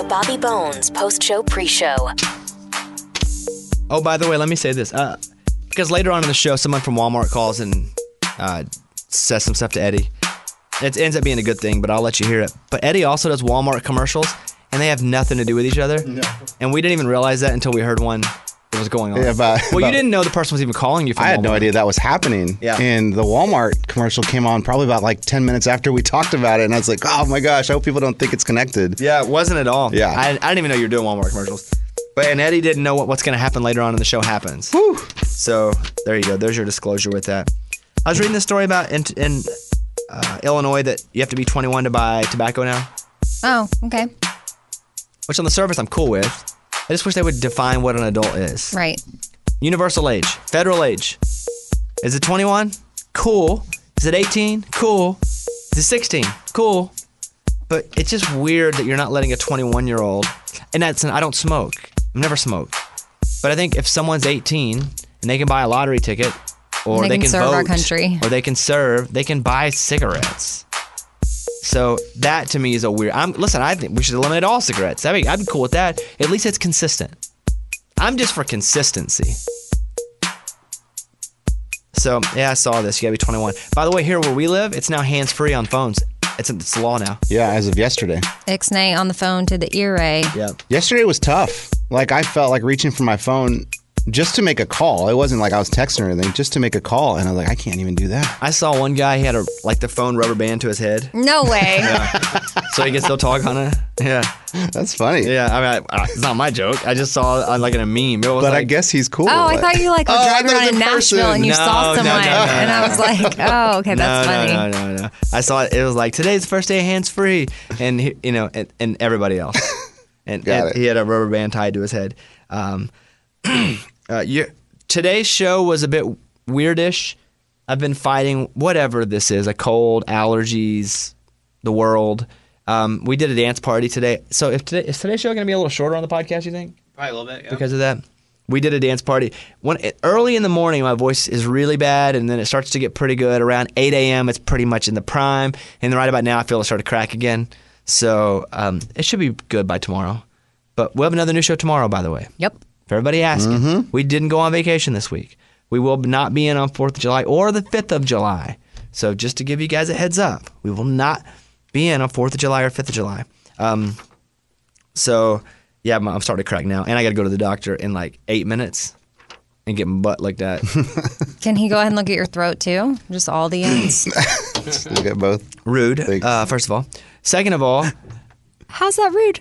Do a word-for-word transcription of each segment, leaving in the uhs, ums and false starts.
Bobby Bones post-show pre-show. Oh, by the way, let me say this. Uh, because later on in the show, someone from Walmart calls and uh, says some stuff to Eddie. It ends up being a good thing, but I'll let you hear it. But Eddie also does Walmart commercials, and they have nothing to do with each other. No. And we didn't even realize that until we heard one that was going on. Yeah, but, well, but, you didn't know the person was even calling you from I had Walmart. no idea that was happening. Yeah. And the Walmart commercial came on probably about like ten minutes after we talked about it, and I was like, oh my gosh, I hope people don't think it's connected. Yeah, it wasn't at all. Yeah. I, I didn't even know you were doing Walmart commercials. But and Eddie didn't know what, what's going to happen later on in the show happens. Whew. So there you go. There's your disclosure with that. I was reading this story about in, in uh, Illinois that you have to be twenty-one to buy tobacco now. Oh, okay. Which on the surface I'm cool with. I just wish they would define what an adult is. Right. Universal age. Federal age. Is it twenty-one? Cool. Is it eighteen? Cool. Is it sixteen? Cool. But it's just weird that you're not letting a twenty-one-year-old, and that's an, I don't smoke. I've never smoked. But I think if someone's eighteen and they can buy a lottery ticket, or they, they can, can serve vote, our country, or they can serve, they can buy cigarettes. So that to me is a weird. I'm listen. I think we should eliminate all cigarettes. I mean, I'd be cool with that. At least it's consistent. I'm just for consistency. So yeah, I saw this. You gotta be twenty-one. By the way, here where we live, it's now hands-free on phones. It's it's law now. Yeah, as of yesterday. Ixnay on the phone to the ear. Yeah. Yesterday was tough. Like I felt like reaching for my phone just to make a call. It wasn't like I was texting or anything, just to make a call. And I was like, I can't even do that. I saw one guy, he had a like the phone rubber band to his head. No way. Yeah. So he can still talk on it. Yeah. That's funny. Yeah, I mean, I, it's not my joke. I just saw it on like in a meme. It was But like, I guess he's cool. Oh, I thought you like were Oh, I driving thought it around was in a person. Nashville and you No, saw no, someone, no, no, no. and I was like, oh, okay, that's no, funny. No, no, no, no. I saw it. It was like today's the first day hands free, and he, you know, and, and everybody else, and, Got and it. he had a rubber band tied to his head. Um, uh, you, today's show was a bit weirdish. I've been fighting whatever this is, a cold, allergies, the world. Um, we did a dance party today. So if today, is today's show going to be a little shorter on the podcast, you think? Probably a little bit, yeah. Because of that? We did a dance party. When, early in the morning, my voice is really bad, and then it starts to get pretty good. Around eight a.m., it's pretty much in the prime. And then right about now, I feel it start to crack again. So um, it should be good by tomorrow. But we'll have another new show tomorrow, by the way. Yep. For everybody asking. Mm-hmm. We didn't go on vacation this week. We will not be in on fourth of July or the fifth of July. So just to give you guys a heads up, we will not be in on fourth of July or fifth of July. Um, so, yeah, I'm, I'm starting to crack now. And I got to go to the doctor in like eight minutes and get my butt looked at. Can he go ahead and look at your throat too? Just all the ends. Just look at both. Rude, Thanks. uh, first of all. Second of all, How's that rude?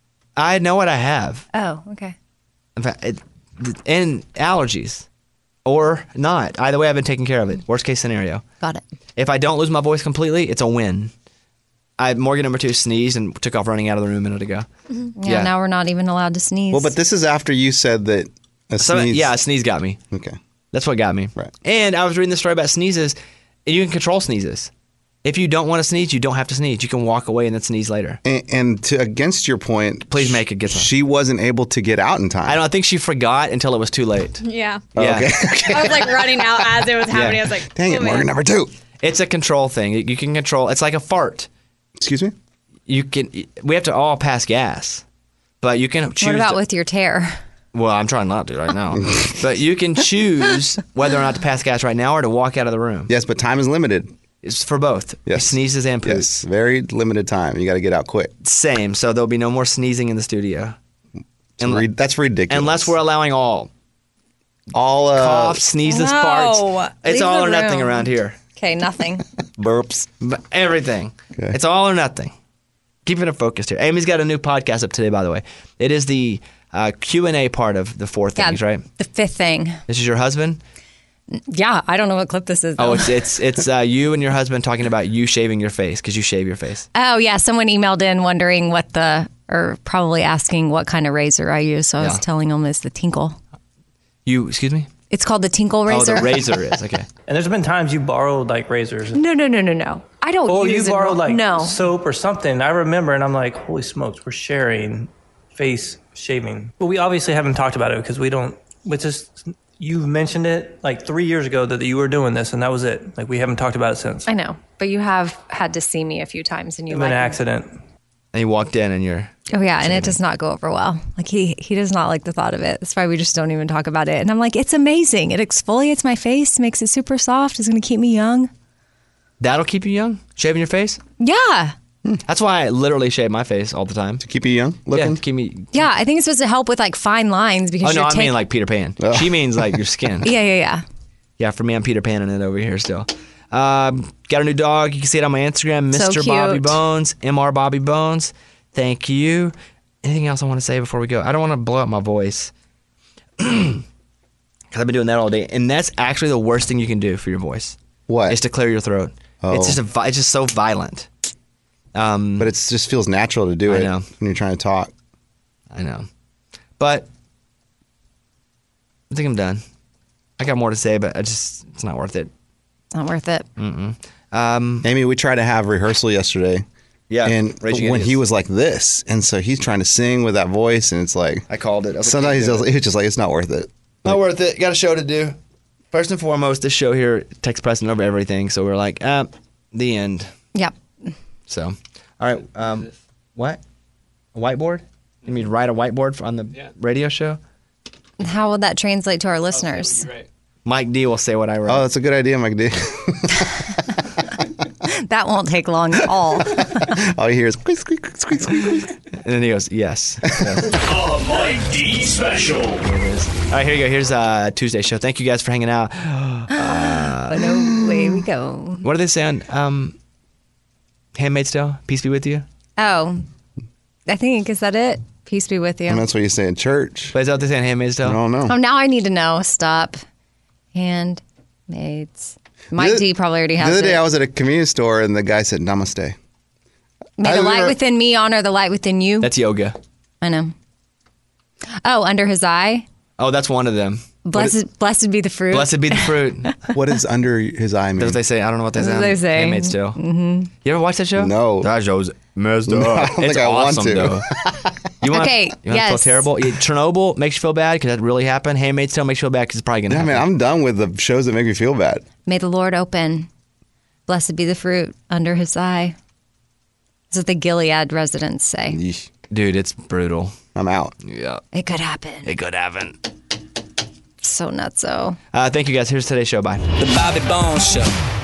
I know what I have. Oh, okay. In fact, it, and allergies or not. Either way, I've been taking care of it. Worst case scenario. Got it. If I don't lose my voice completely, it's a win. I Morgan number two sneezed and took off running out of the room a minute ago. Mm-hmm. Yeah, now we're not even allowed to sneeze. Well, but this is after you said that a So, sneeze. yeah, a sneeze got me. Okay. That's what got me. Right. And I was reading the story about sneezes, and you can control sneezes. If you don't want to sneeze, you don't have to sneeze. You can walk away and then sneeze later. And, and to against your point, Please make it get some. She wasn't able to get out in time. I don't I think she forgot until it was too late. Yeah. Yeah. Okay. I was like running out as it was happening. Yeah. I was like, Dang oh, it, man. Morgan number two. It's a control thing. You can control. It's like a fart. Excuse me? You can. We have to all pass gas, but you can choose. what about to- with your tear? Well, I'm trying not to right now. But you can choose whether or not to pass gas right now or to walk out of the room. Yes, but time is limited. It's for both. Yes. Sneezes and poops. Yes, very limited time. You got to get out quick. Same. So there'll be no more sneezing in the studio. It's ri- that's ridiculous. Unless we're allowing all. all uh, Cough, sneezes, No. farts. It's Leave all the or nothing room. around here. Okay, nothing. burps. But everything. Okay. It's all or nothing. Keeping it focused here. Amy's got a new podcast up today, by the way. It is the uh, Q and A part of the four Yeah, things, right? The fifth thing. This is your husband? Yeah, I don't know what clip this is. Oh, though. it's it's it's uh, you and your husband talking about you shaving your face because you shave your face. Oh, yeah. Someone emailed in wondering what the, or probably asking what kind of razor I use. So I was Yeah. telling them it's the Tinkle. You, excuse me? It's called the Tinkle Oh, razor. the razor is, okay. And there's been times you borrowed like razors. No, no, no, no, no. I don't Or you use it. borrowed like no. soap or something. I remember, and I'm like, holy smokes, we're sharing face shaving. But we obviously haven't talked about it because we don't. It's just you mentioned it like three years ago that you were doing this, and that was it. Like we haven't talked about it since. I know, but you have had to see me a few times, and you It was like an accident. And you walked in and you're, Oh yeah, and it does not go over well. Like he he does not like the thought of it. That's why we just don't even talk about it. And I'm like, it's amazing. It exfoliates my face, makes it super soft. It's going to keep me young. That'll keep you young? Shaving your face? Yeah. That's why I literally shave my face all the time. To keep you young looking? Yeah, keep me. Yeah, I think it's supposed to help with like fine lines because Oh, no, you're I taking. mean like Peter Pan. Oh. She means like your skin. Yeah, yeah, yeah. Yeah, for me, I'm Peter Pan in it over here still. Um, got a new dog. You can see it on my Instagram, So Mister cute. Bobby Bones, M R Bobby Bones. Thank you. Anything else I want to say before we go? I don't want to blow up my voice because I've been doing that all day, and that's actually the worst thing you can do for your voice. What? Is to clear your throat. Oh. It's just a, vi- it's just so violent. Um, But it just feels natural to do I it know. when you're trying to talk. I know, but I think I'm done. I got more to say, but I just it's not worth it. Not worth it. Um, Amy, we tried to have rehearsal yesterday. yeah, And Raging when Idiots. he was like this, and so he's trying to sing with that voice, and it's like I called it. I was like, sometimes he's "Can't do just, it." he's just like it's not worth it. Not worth it. Got a show to do. First and foremost, this show here takes precedent over everything. So we're like, ah, the end. Yep. So, all right. Um, what? A whiteboard? You mean write a whiteboard on the radio show? How will that translate to our listeners? Mike D will say what I wrote. Oh, that's a good idea, Mike D. That won't take long at all. All you hear is squeak, squeak, squeak, squeak, squeak. And then he goes, yes. So, A Mike D special. here it is. All right, here you go. Here's uh, Tuesday's show. Thank you guys for hanging out. But no way we go. What do they say on um, Handmaid's Tale? Peace be with you. Oh, I think, is that it? Peace be with you. And that's what you say in church. But is that what they say on Handmaid's Tale? I don't know. Oh, now I need to know. Stop. Handmaids. Mike The other- D probably already The has other day it. I was at a convenience store and the guy said namaste. May I the light remember- within me honor the light within you. That's yoga. I know. Oh, under his eye. Oh, that's one of them. Blessed, blessed be the fruit. Blessed be the fruit. What is under his eye mean? That's what they say. I don't know what they That's say. what on they say. Handmaid's Tale. Mm-hmm. You ever watch that show? No. That show's messed up. No, I don't it's think I want awesome, to. though. You want, Okay, You want to feel yes. terrible? Yeah, Chernobyl makes you feel bad because that really happened. Handmaid's Tale makes you feel bad because it's probably going to I happen. mean, I'm done with the shows that make me feel bad. May the Lord open. Blessed be the fruit under his eye. That's what the Gilead residents say. Yeesh. Dude, it's brutal. I'm out. Yeah. It could happen. It could happen. So nutso. Uh, thank you, guys. Here's today's show. Bye. The Bobby Bones Show.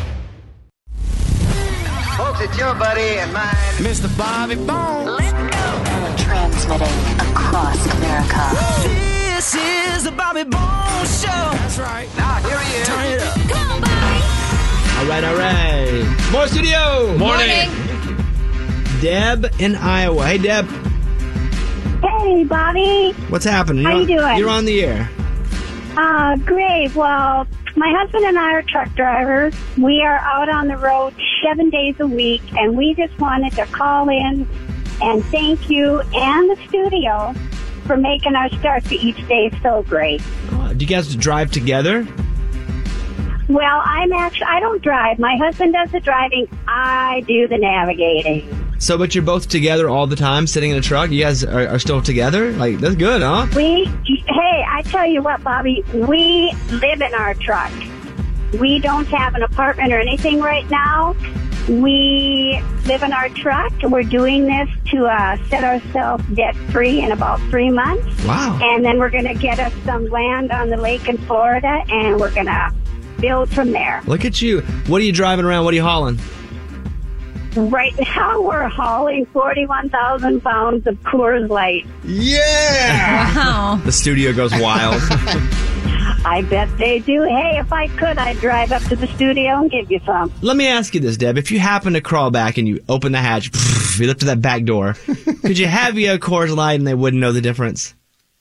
Folks, it's your buddy and mine. Mister Bobby Bones. Transmitting across America. This is the Bobby Bones Show. That's right. Now, here he is. Turn it up. Come on, Bobby. All right, all right. More studio. Morning. Deb in Iowa. Hey, Deb. Hey, Bobby. What's happening? How You're you on- doing? You're on the air. Uh, great. Well, my husband and I are truck drivers. We are out on the road seven days a week, and we just wanted to call in and thank you and the studio for making our start to each day so great. Uh, do you guys drive together? Well, I'm actually, I don't drive. My husband does the driving. I do the navigating. So, but you're both together all the time, sitting in a truck. You guys are, are still together. Like that's good, huh? We, hey, I tell you what, Bobby, we live in our truck. We don't have an apartment or anything right now. We live in our truck. We're doing this to uh, set ourselves debt free in about three months. Wow. And then we're going to get us some land on the lake in Florida, and we're going to build from there. Look at you. What are you driving around? What are you hauling? Right now, we're hauling forty-one thousand pounds of Coors Light. Yeah! Wow. The studio goes wild. I bet they do. Hey, if I could, I'd drive up to the studio and give you some. Let me ask you this, Deb. If you happen to crawl back and you open the hatch, you lift to that back door, could you have you a Coors Light and they wouldn't know the difference?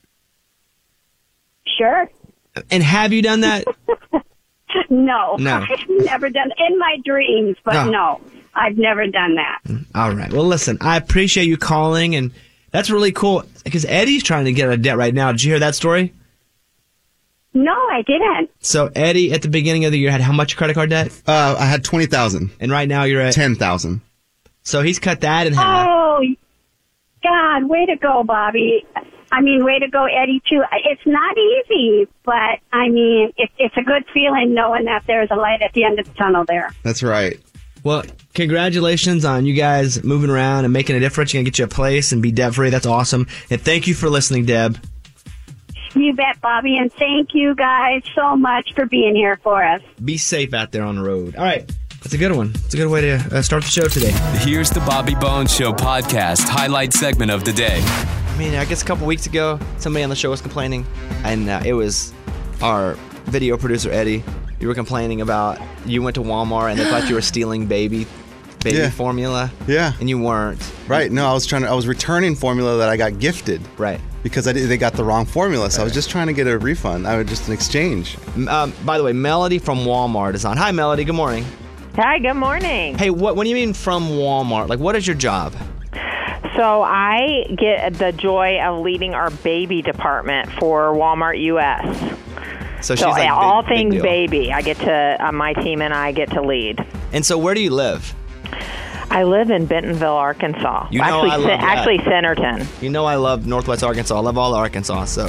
Sure. And have you done that? No. No. I've never done in my dreams, but No. no, I've never done that. All right. Well, listen, I appreciate you calling, and that's really cool because Eddie's trying to get out of debt right now. Did you hear that story? No, I didn't. So Eddie, at the beginning of the year, had how much credit card debt? Uh, I had twenty thousand. And right now you're at ten thousand. So he's cut that in half. Oh, God, way to go, Bobby. I mean, way to go, Eddie, too. It's not easy, but, I mean, it, it's a good feeling knowing that there's a light at the end of the tunnel there. That's right. Well, congratulations on you guys moving around and making a difference. You're going to get you a place and be debt-free. That's awesome. And thank you for listening, Deb. You bet, Bobby, and thank you guys so much for being here for us. Be safe out there on the road. All right. That's a good one. It's a good way to uh, start the show today. Here's the Bobby Bones Show podcast highlight segment of the day. I mean, I guess a couple weeks ago, somebody on the show was complaining, and uh, it was our video producer, Eddie. You were complaining about you went to Walmart and they thought you were stealing baby baby Yeah. formula. Yeah. And you weren't. Right. No, I was trying to. I was returning formula that I got gifted. Right. Because I did, they got the wrong formula, so I was just trying to get a refund. I was just an exchange. Um, by the way, Melody from Walmart is on. Hi, Melody. Good morning. Hi, good morning. Hey, what? What do you mean from Walmart? Like, what is your job? So I get the joy of leading our baby department for Walmart U S. So she's so like all big, big things deal. baby, I get to uh, my team and I get to lead. And so, where do you live? I live in Bentonville, Arkansas. You know actually, I love Cen- that. actually Centerton. You know I love Northwest Arkansas. I love all of Arkansas. So,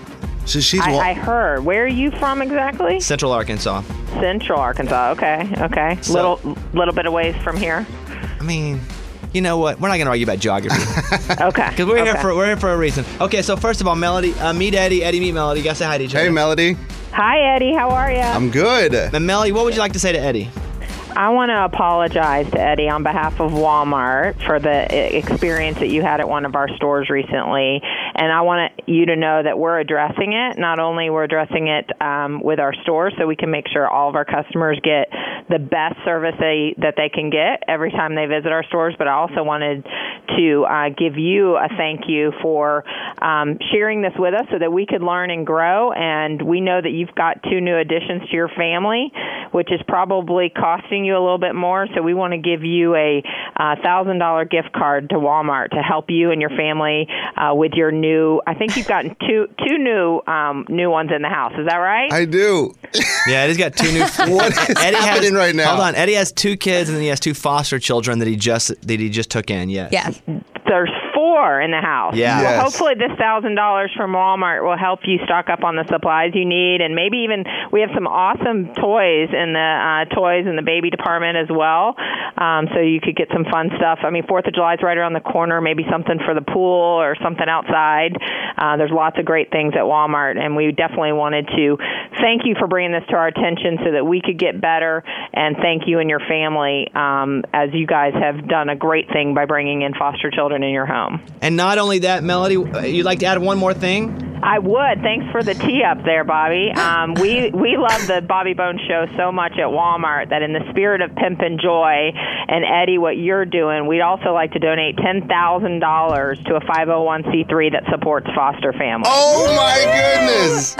so she's I, I heard. Where are you from exactly? Central Arkansas. Central Arkansas. Okay, okay. So- little little bit of ways from here. I mean, you know what? We're not going to argue about geography. Okay. Because we're here okay. for we're here for a reason. Okay, so first of all, Melody, uh, meet Eddie. Eddie, meet Melody. You guys say hi to each other. Hey, Melody. Hi, Eddie. How are you? I'm good. And Melody, what would you like to say to Eddie? I want to apologize to Eddie on behalf of Walmart for the e- experience that you had at one of our stores recently. And I want you to know that we're addressing it. Not only we're addressing it um, with our stores so we can make sure all of our customers get the best service they, that they can get every time they visit our stores, but I also wanted to uh, give you a thank you for um, sharing this with us so that we could learn and grow. And we know that you've got two new additions to your family, which is probably costing you a little bit more. So we want to give you a uh, one thousand dollars gift card to Walmart to help you and your family uh, with your new, I think you've gotten two two new um, new ones in the house. Is that right? I do. Yeah, Eddie's got two new. What is Eddie happening has, right now? Hold on, Eddie has two kids and then he has two foster children that he just that he just took in. Yes. Yes. There's four in the house. Yeah. Well, Yes. hopefully this one thousand dollars from Walmart will help you stock up on the supplies you need. And maybe even we have some awesome toys in the uh, toys in the baby department as well. Um, so you could get some fun stuff. I mean, fourth of July is right around the corner. Maybe something for the pool or something outside. Uh, there's lots of great things at Walmart. And we definitely wanted to thank you for bringing this to our attention so that we could get better. And thank you and your family um, as you guys have done a great thing by bringing in foster children in your home. And not only that, Melody, uh, you'd like to add one more thing? I would. Thanks for the tee up there, Bobby. Um, we we love the Bobby Bones Show so much at Walmart that in the spirit of pimp and joy, and Eddie, what you're doing, we'd also like to donate ten thousand dollars to a five oh one c three that supports foster families. Oh my goodness!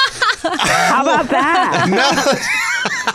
How about that? No.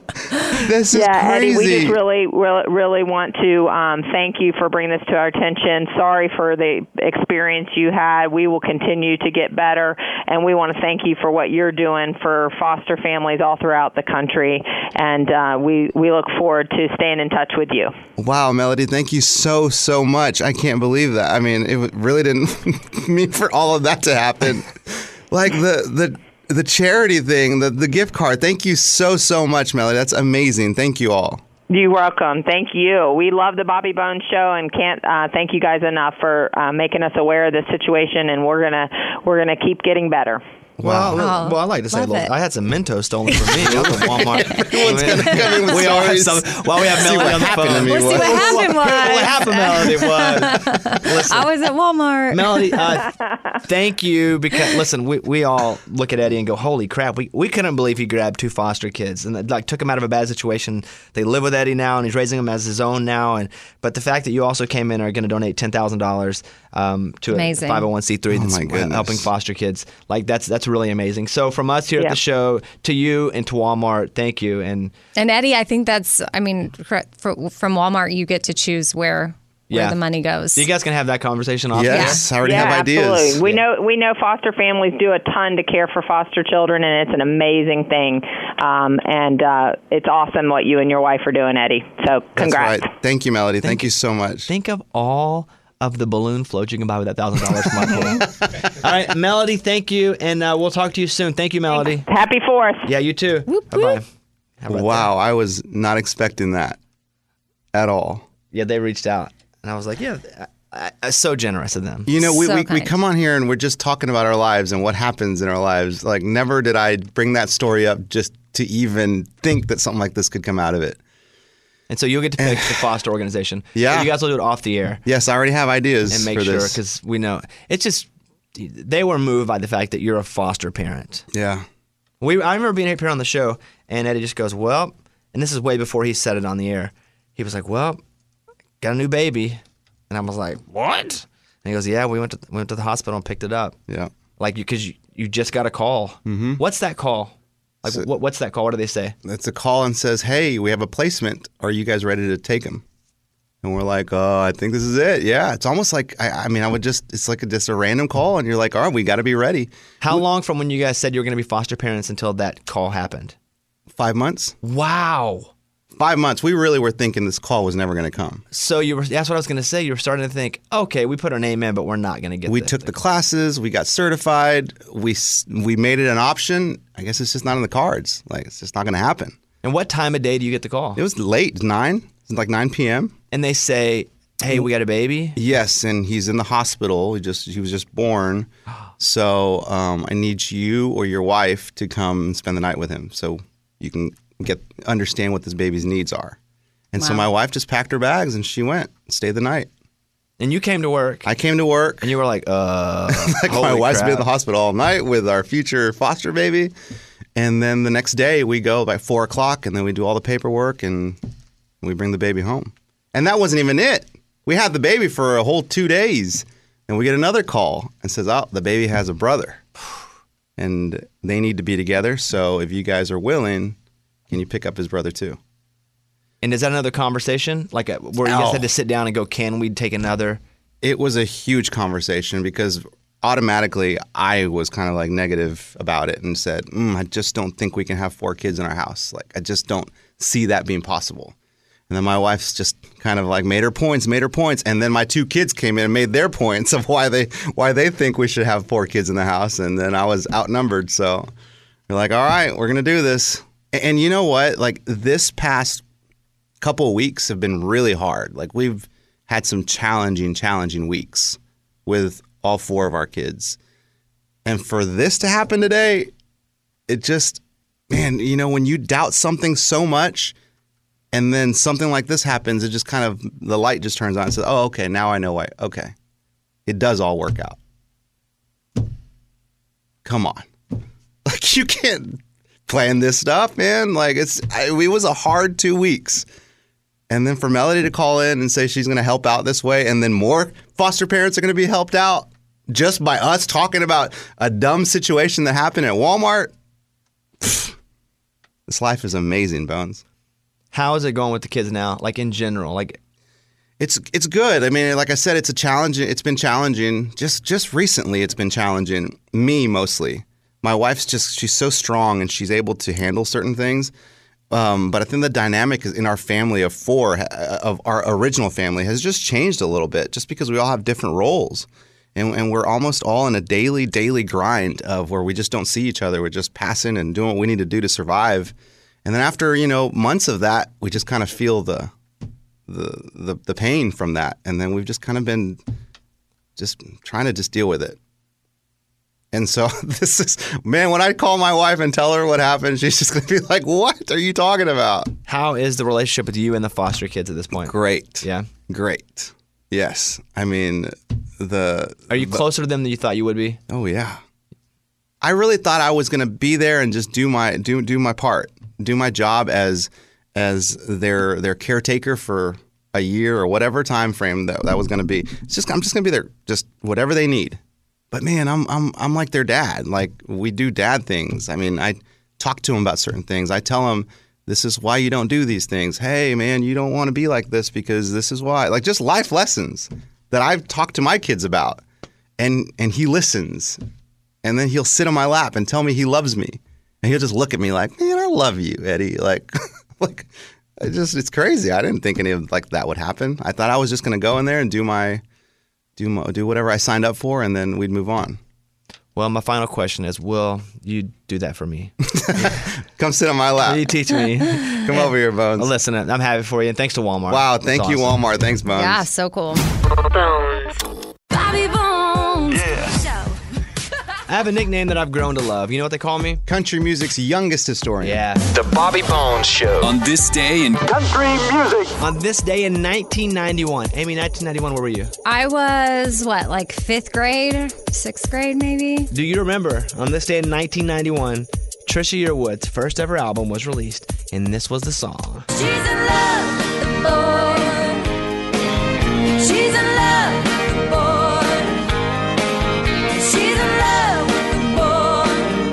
This is yeah, crazy. Eddie, we just really, really, really want to um, thank you for bringing this to our attention. Sorry for the experience you had. We will continue to get better, and we want to thank you for what you're doing for foster families all throughout the country. And uh, we, we look forward to staying in touch with you. Wow, Melody, thank you so, so much. I can't believe that. I mean, it really didn't mean for all of that to happen. Like the the... The charity thing, the, the gift card. Thank you so, so much, Melody. That's amazing. Thank you all. You're welcome. Thank you. We love the Bobby Bones Show and can't uh, thank you guys enough for uh, making us aware of this situation, and we're gonna we're gonna keep getting better. Wow. Well, Oh, well, I like to say, love little, it. I had some Mentos stolen from me. I'm from Walmart. Everyone's gonna come in with we all have stories. some. While we have See Melody what on the happened phone. to me Let's see was- what happened was. What happened, Melody? Was listen, I was at Walmart. Melody, uh, thank you because listen, we, we all look at Eddie and go, holy crap, we, we couldn't believe he grabbed two foster kids and like took him out of a bad situation. They live with Eddie now and he's raising them as his own now. And but the fact that you also came in and are going to donate ten thousand dollars um, to Amazing. a five oh one c three Oh, that's my goodness. helping foster kids, like that's that's really amazing. So from us here Yeah. at the show to you and to Walmart, thank you. And And Eddie, I think that's, I mean, for, for, from Walmart, you get to choose where Yeah. where the money goes. you guys can have that conversation off. Yes, I already yeah, have ideas. absolutely. We know we know foster families do a ton to care for foster children, and it's an amazing thing. Um, and uh, it's awesome what you and your wife are doing, Eddie. So congrats. That's right. Thank you, Melody. Thank, Thank you so much. Think of all of the balloon floats you can buy with that thousand dollars from my pool. All right, Melody, thank you, and uh, we'll talk to you soon. Thank you, Melody. Happy Fourth. Yeah, you too. Bye bye. Wow, I was not expecting that. at all. Yeah, they reached out, and I was like, yeah, I, I, so generous of them. You know, we, So we, we kind. come on here and we're just talking about our lives and what happens in our lives. Like, never did I bring that story up just to even think that something like this could come out of it. And so you'll get to pick the foster organization. Yeah. You guys will do it off the air. Yes, I already have ideas And make for sure, this. because we know. It's just, they were moved by the fact that you're a foster parent. Yeah. We, I remember being here on the show, and Eddie just goes, well, and this is way before he said it on the air. He was like, well, got a new baby. And I was like, what? And he goes, yeah, we went to, we went to the hospital and picked it up. Yeah. Like, because you, you just got a call. Mm-hmm. What's that call? Like, So- what, what's that call? What do they say? It's a call and says, hey, we have a placement. Are you guys ready to take him? And we're like, oh, I think this is it. Yeah. It's almost like, I, I mean, I would just, it's like a, just a random call. And you're like, all right, we got to be ready. How long from when you guys said you were going to be foster parents until that call happened? Five months? Wow. Five months. We really were thinking this call was never going to come. So you were, that's what I was going to say. You were starting to think, okay, we put our name in, but we're not going to get We the, took the classes. We got certified. We s- we made it an option. I guess it's just not in the cards. Like, it's just not going to happen. And what time of day do you get the call? It was late, nine. It was like nine p.m. And they say, hey, we got a baby? Yes, and he's in the hospital. He just he was just born. So um, I need you or your wife to come and spend the night with him, so you can get understand what this baby's needs are. And so Wow. my wife just packed her bags and she went, stayed the night. And you came to work. I came to work. And you were like, uh, like my holy wife's crap. been in the hospital all night with our future foster baby. And then the next day we go by four o'clock and then we do all the paperwork and we bring the baby home. And that wasn't even it. We had the baby for a whole two days and we get another call and says, oh, the baby has a brother and they need to be together. So if you guys are willing, can you pick up his brother too? And is that another conversation? Like, uh, where you Oh. guys had to sit down and go, can we take another? It was a huge conversation because automatically I was kind of like negative about it and said, mm, I just don't think we can have four kids in our house. Like, I just don't see that being possible. And then my wife's just kind of like made her points, made her points. And then my two kids came in and made their points of why they why they think we should have four kids in the house. And then I was outnumbered. So we're like, all right, we're going to do this. And, and you know what? Like, this past couple of weeks have been really hard. Like, we've had some challenging, challenging weeks with all four of our kids. And for this to happen today, it just, man, you know, when you doubt something so much and then something like this happens, it just kind of, the light just turns on and says, oh, okay, now I know why. Okay. It does all work out. Come on. Like, you can't plan this stuff, man. Like, it's, I, it was a hard two weeks. And then for Melody to call in and say she's going to help out this way, and then more foster parents are going to be helped out just by us talking about a dumb situation that happened at Walmart. Pfft, this life is amazing, Bones. How is it going with the kids now? Like, in general, like, It's it's good. I mean, like I said, it's a challenge. It's been challenging. Just just recently, it's been challenging. Me mostly. My wife's just she's so strong and she's able to handle certain things. Um, but I think the dynamic is in our family of four, of our original family, has just changed a little bit, just because we all have different roles, and, and we're almost all in a daily, daily grind of where we just don't see each other. We're just passing and doing what we need to do to survive, and then after you know months of that, we just kind of feel the the the, the pain from that, and then we've just kind of been just trying to just deal with it. And so this is, man, when I call my wife and tell her what happened, she's just going to be like, what are you talking about? how is the relationship with you and the foster kids at this point? Great. Yeah. Great. Yes. I mean, the... Are you the- closer to them than you thought you would be? Oh, yeah. I really thought I was going to be there and just do my do do my part, do my job as as their their caretaker for a year or whatever time frame that that was going to be. It's just I'm just going to be there, just whatever they need. But man, I'm I'm I'm like their dad. Like, we do dad things. I mean, I talk to them about certain things. I tell them, this is why you don't do these things. Hey, man, you don't want to be like this because this is why. Like, just life lessons that I've talked to my kids about, and and he listens, and then he'll sit on my lap and tell me he loves me, and he'll just look at me like, man, I love you, Eddie. Like, like, it just it's crazy. I didn't think any of like that would happen. I thought I was just gonna go in there and do my. Do, my, do whatever I signed up for, and then we'd move on. Well, my final question is, will you do that for me? Come sit on my lap. Will you teach me? Come over here, Bones. Well, listen, I'm happy for you, and thanks to Walmart. Wow, thank That's you, awesome. Walmart. Thanks, Bones. Yeah, so cool. Bobby Bones. I have a nickname that I've grown to love. You know what they call me? Country music's youngest historian. Yeah. The Bobby Bones Show. On this day in Country music. On this day in nineteen ninety-one. Amy, nineteen ninety-one, where were you? I was, what, like fifth grade? Sixth grade, maybe? Do you remember, on this day in nineteen ninety-one, Trisha Yearwood's first ever album was released, and this was the song. She's in love with the boy. She's in love with the boy. She's in love with the boy.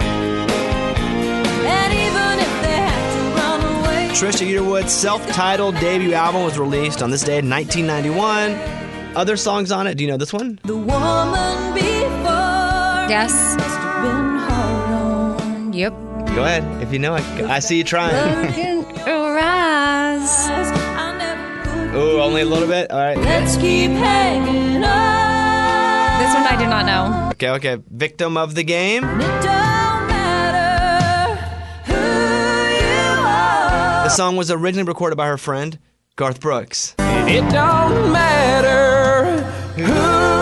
And even if they had to run away. Trisha Yearwood's self-titled debut album was released on this day in nineteen ninety-one. Other songs on it, do you know this one? The woman before. Yes. Must have been hard on. Yep. Go ahead, if you know it. I see you trying. Look in your eyes. I never could. Ooh, only a little bit? All right. Let's keep hanging on. This one I do not know. Okay, okay. Victim of the game. It don't matter who you are. The song was originally recorded by her friend, Garth Brooks. It don't matter who you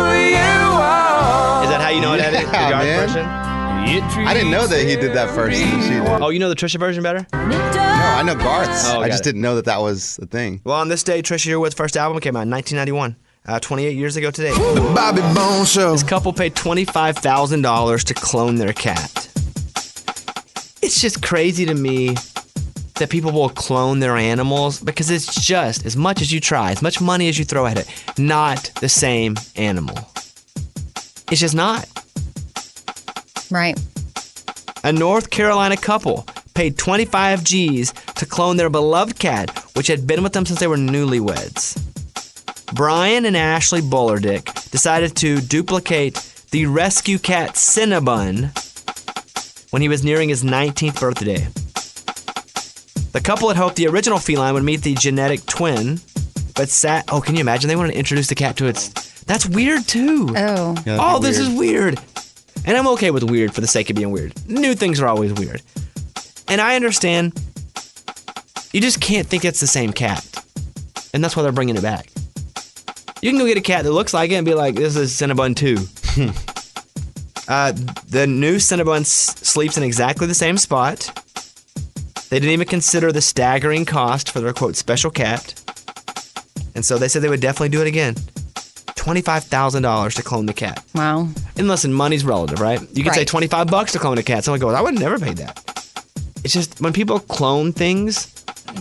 are. Is that how you know it, Eddie? The Yeah, Garth man. version? I didn't know that he did that first than she did. Oh, you know the Trisha version better? No, I know Garth's. Oh, I got just it. didn't know that that was a thing. Well, on this day, Trisha Yearwood's first album came out in nineteen ninety-one, uh, twenty-eight years ago today. The Bobby Bones Show. This couple paid twenty-five thousand dollars to clone their cat. It's just crazy to me that people will clone their animals because it's just, as much as you try, as much money as you throw at it, not the same animal. It's just not. Right. A North Carolina couple paid twenty-five G's to clone their beloved cat, which had been with them since they were newlyweds. Brian and Ashley Bullerdick decided to duplicate the rescue cat Cinnabon when he was nearing his nineteenth birthday. The couple had hoped the original feline would meet the genetic twin, but sat. Oh, can you imagine? They wanted to introduce the cat to its. That's weird too. Oh. Yeah, that'd All be this weird. is weird. And I'm okay with weird for the sake of being weird. New things are always weird. And I understand you just can't think it's the same cat. And that's why they're bringing it back. You can go get a cat that looks like it and be like, this is Cinnabon two. uh, the new Cinnabon s- sleeps in exactly the same spot. They didn't even consider the staggering cost for their, quote, special cat. And so they said they would definitely do it again. twenty-five thousand dollars to clone the cat. Wow. And listen, money's relative, right? You can say Right. twenty-five bucks to clone a cat. Someone goes, I would never pay that. It's just when people clone things,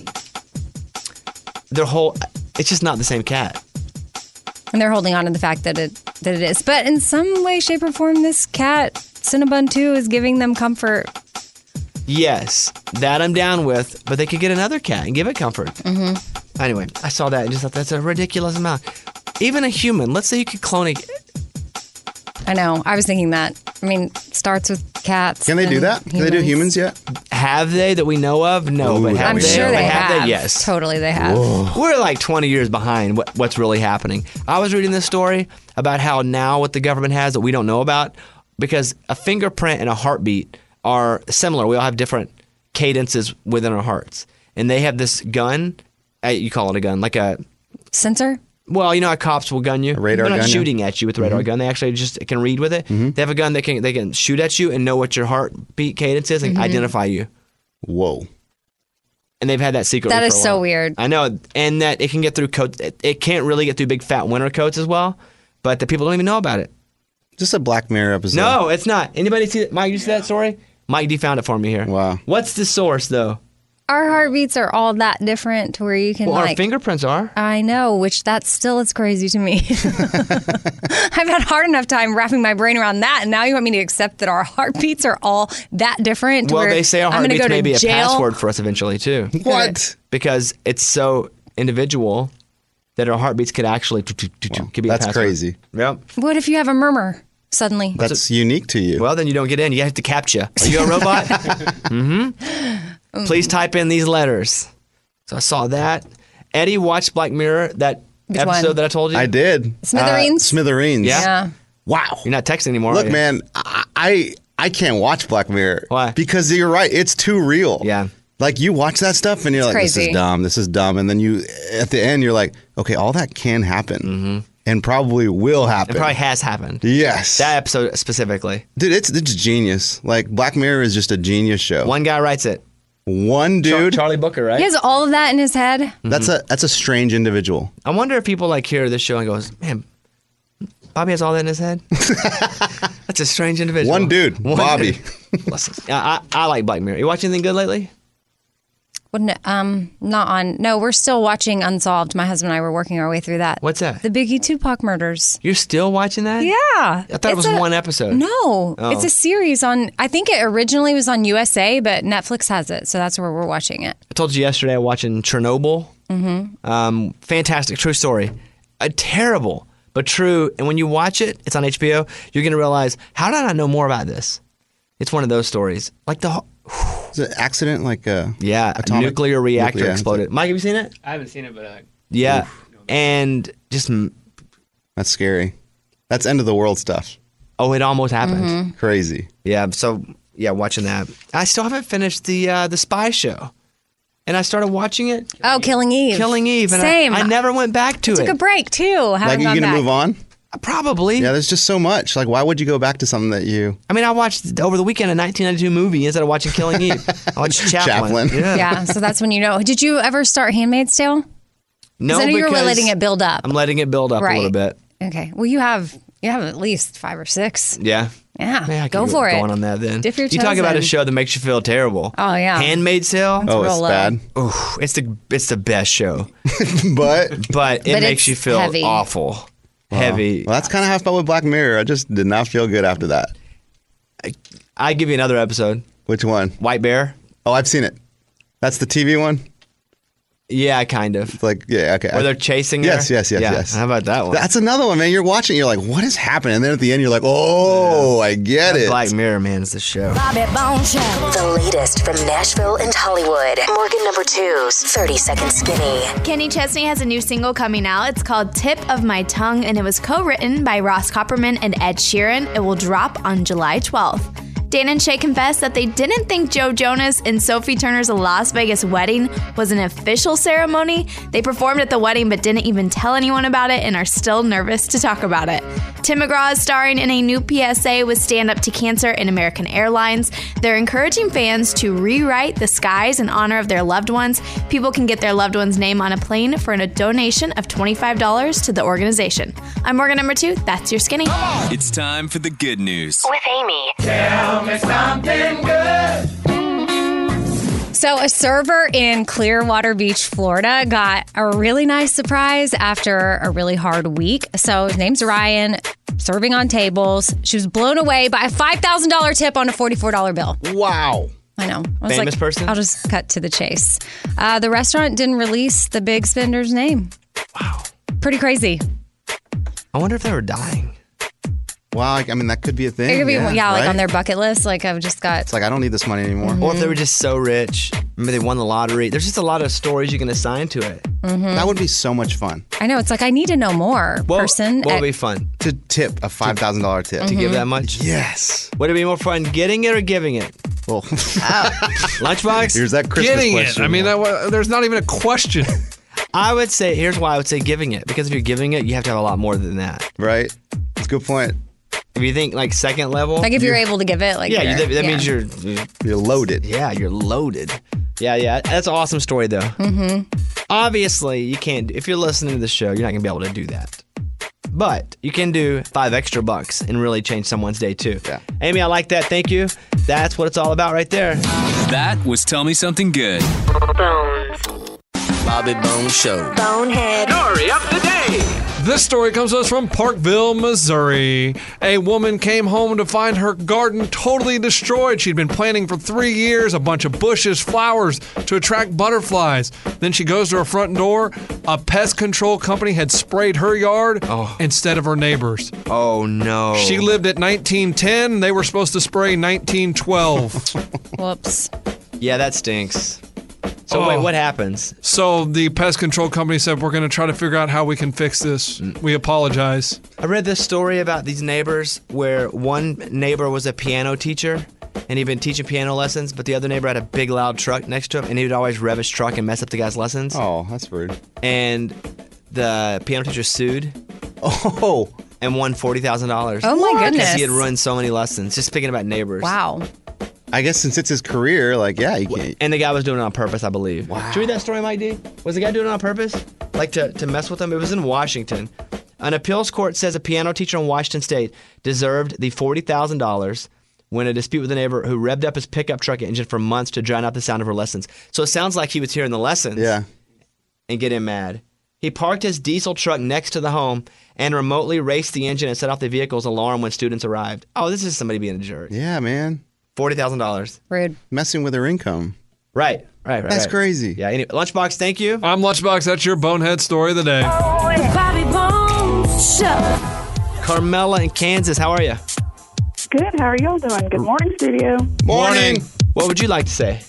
their whole, it's just not the same cat. And they're holding on to the fact that it that it is. But in some way, shape, or form, this cat, Cinnabon two, is giving them comfort. Yes, that I'm down with, but they could get another cat and give it comfort. Mm-hmm. Anyway, I saw that and just thought that's a ridiculous amount. Even a human, let's say you could clone a. I know. I was thinking that. I mean, starts with cats. Can they do then that? Can they do humans yet? Have they that we know of? No, Ooh, but have I'm they? sure But they have. have. They? Yes. Totally, they have. We're like twenty years behind what, what's really happening. I was reading this story about how now what the government has that we don't know about, because a fingerprint and a heartbeat are similar. We all have different cadences within our hearts. And they have this gun, uh, you call it a gun, like a, Sensor? well, you know how cops will gun you? A radar They're not gun, yeah. shooting at you with a radar gun. They actually just can read with it. They have a gun that can they can shoot at you and know what your heartbeat cadence is and identify you. Whoa. And they've had that secretly That for is a so while. weird. I know, and that it can get through coats. It, it can't really get through big fat winter coats as well, but the people don't even know about it. Just a Black Mirror episode. No, it's not. Anybody see that? Mike, you see that story? Mike D found it for me here. Wow. What's the source though? Our heartbeats are all that different to where you can Well, our like. fingerprints are. I know, which that still is crazy to me. I've had hard enough time wrapping my brain around that, and now you want me to accept that our heartbeats are all that different. to Well, where they say our I'm gonna heartbeats go to may be a jail. password for us eventually too, What? because it's so individual that our heartbeats could actually Wow, could be a that's password. crazy. Yep. What if you have a murmur suddenly? That's unique to you. Well, then you don't get in. You have to captcha. Are you a robot? mm-hmm. Please type in these letters. So I saw that. Eddie watched Black Mirror, that Which episode one? that I told you. I did. Smithereens? Uh, Smithereens. Yeah. Yeah. Wow. You're not texting anymore. Look, are you? man, I, I I can't watch Black Mirror. Why? Because you're right. It's too real. Yeah. Like you watch that stuff and you're It's like, this crazy. is dumb. This is dumb. And then you, at the end, you're like, okay, all that can happen Mm-hmm. and probably will happen. It probably has happened. Yes. That episode specifically. Dude, it's it's genius. Like Black Mirror is just a genius show. One guy writes it. One dude. Char- Charlie Booker, right? He has all of that in his head. That's a that's a strange individual. I wonder if people like hear this show and goes, man, Bobby has all that in his head. That's a strange individual. One dude, One Bobby. dude. Listen, I, I I like Black Mirror. You watch anything good lately? Wouldn't it, um not on. No, we're still watching Unsolved. My husband and I were working our way through that. What's that? The Biggie Tupac murders. You're still watching that? Yeah. I thought it It's was a- one episode. No, Oh. it's a series on. I think it originally was on U S A, but Netflix has it, so that's where we're watching it. I told you yesterday I'm watching Chernobyl. Mm-hmm. Um, fantastic, true story. A terrible, but true. And when you watch it, it's on H B O. You're gonna realize, how did I not know more about this? It's one of those stories. Like the whole, Is it accident like a yeah, atomic- nuclear reactor nuclear- exploded. Mike, have you seen it? I haven't seen it, but uh, Yeah, and just mm, That's scary. That's end of the world stuff. oh, it almost happened. Mm-hmm. Crazy. Yeah, so yeah, watching that. I still haven't finished the uh, the Spy Show, and I started watching it. Oh, Killing Eve. Killing Eve, and Same. I, I never went back to Took it. a break too. Haven't Like, are you gone gonna back. move on? Probably. Yeah, there's just so much. Like, why would you go back to something that you? I mean, I watched over the weekend a nineteen ninety-two movie instead of watching Killing Eve. I watched Chaplin. Chaplin. Yeah. Yeah, so that's when you know. Did you ever start Handmaid's Tale? No, I know you're because letting it build up. I'm letting it build up Right. a little bit. Okay. Well, you have you have at least five or six. Yeah. Yeah. Yeah, I go can for get it. going on that then. Dip your you talk toes about a in. show that makes you feel terrible. Oh yeah. Handmaid's Tale. Oh, real it's low. bad. Ooh, it's the it's the best show, But but it But makes it's you feel heavy. awful, heavy. well, that's kind of how I felt with Black Mirror. I just did not feel good after that. I give you another episode. Which one? White Bear. Oh, I've seen it. That's the T V one. Yeah, kind of. It's like, yeah, okay. Where they're chasing her. Yes, yes, yes, Yeah. yes. How about that one? That's another one, man. You're watching, you're like, what is happening? And then at the end, you're like, oh, I get it. Black Mirror, man, is the show. Bobby Bone Show. The latest from Nashville and Hollywood. Morgan number two's thirty Second Skinny. Kenny Chesney has a new single coming out. It's called Tip of My Tongue, and it was co-written by Ross Copperman and Ed Sheeran. It will drop on July twelfth. Dan and Shay confessed that they didn't think Joe Jonas and Sophie Turner's Las Vegas wedding was an official ceremony. They performed at the wedding but didn't even tell anyone about it and are still nervous to talk about it. Tim McGraw is starring in a new P S A with Stand Up to Cancer and American Airlines. They're encouraging fans to rewrite the skies in honor of their loved ones. People can get their loved one's name on a plane for a donation of twenty-five dollars to the organization. I'm Morgan number two. That's your skinny. It's time for the good news. With Amy. Tell me something good. So, a server in Clearwater Beach, Florida, got a really nice surprise after a really hard week. So, his name's Ryan, serving on tables. She was blown away by a five thousand dollars tip on a forty-four dollars bill. Wow. I know. I was Famous like, person? I'll just cut to the chase. Uh, the restaurant didn't release the big spender's name. Wow. Pretty crazy. I wonder if they were dying. Wow. I mean, that could be a thing. It could be, yeah, yeah like right? on their bucket list. Like, I've just got. It's like, I don't need this money anymore. Or if they were just so rich. Maybe they won the lottery. There's just a lot of stories you can assign to it. That would be so much fun. I know. It's like, I need to know more. What, person. what would at- be fun? To tip a five thousand dollars tip. To give that much? Yes. Would it be more fun getting it or giving it? Well, Lunchbox? here's that Christmas Getting question. it. I mean, that, wa- there's not even a question. I would say, here's why I would say giving it. Because if you're giving it, you have to have a lot more than that. Right? That's a good point. If you think like second level. Like, if you're able to give it, like. yeah, you, you're- that, that yeah. means you're, you're, You're loaded. yeah, you're loaded. Yeah, yeah. That's an awesome story, though. Mm-hmm. Obviously, you can't, if you're listening to the show, you're not going to be able to do that. But you can do five extra bucks and really change someone's day, too. Yeah. Amy, I like that. Thank you. That's what it's all about right there. That was Tell Me Something Good. Bones. Bobby Bones Show. Bonehead. Story of the day. This story comes to us from Parkville, Missouri. A woman came home to find her garden totally destroyed. She'd been planting for three years a bunch of bushes, flowers to attract butterflies. Then she goes to her front door. A pest control company had sprayed her yard Oh. instead of her neighbors. Oh, no. She lived at nineteen ten. They were supposed to spray nineteen twelve. Whoops. Yeah, that stinks. So Oh. wait, what happens? So the pest control company said we're going to try to figure out how we can fix this. We apologize. I read this story about these neighbors where one neighbor was a piano teacher and he'd been teaching piano lessons, but the other neighbor had a big loud truck next to him and he would always rev his truck and mess up the guy's lessons. Oh, that's rude. And the piano teacher sued. Oh. And won forty thousand dollars. Oh, my goodness. Because he had ruined so many lessons. Just speaking about neighbors. Wow. I guess since it's his career, like, yeah, you can't. And the guy was doing it on purpose, I believe. Wow. Did you read that story, Mike D? Was the guy doing it on purpose? Like to, to mess with them? It was in Washington. An appeals court says a piano teacher in Washington State deserved the forty thousand dollars when a dispute with a neighbor who revved up his pickup truck engine for months to drown out the sound of her lessons. So it sounds like he was hearing the lessons. Yeah. And get him mad. He parked his diesel truck next to the home and remotely raced the engine and set off the vehicle's alarm when students arrived. Oh, this is somebody being a jerk. Yeah, man. forty thousand dollars. Rude. Messing with their income. Right, right, right. That's right. crazy. Yeah, anyway, Lunchbox, thank you. I'm Lunchbox. That's your bonehead story of the day. Bobby Bones Show. Carmela in Kansas, how are you? Good. How are y'all doing? Good morning, studio. Morning. What would you like to say?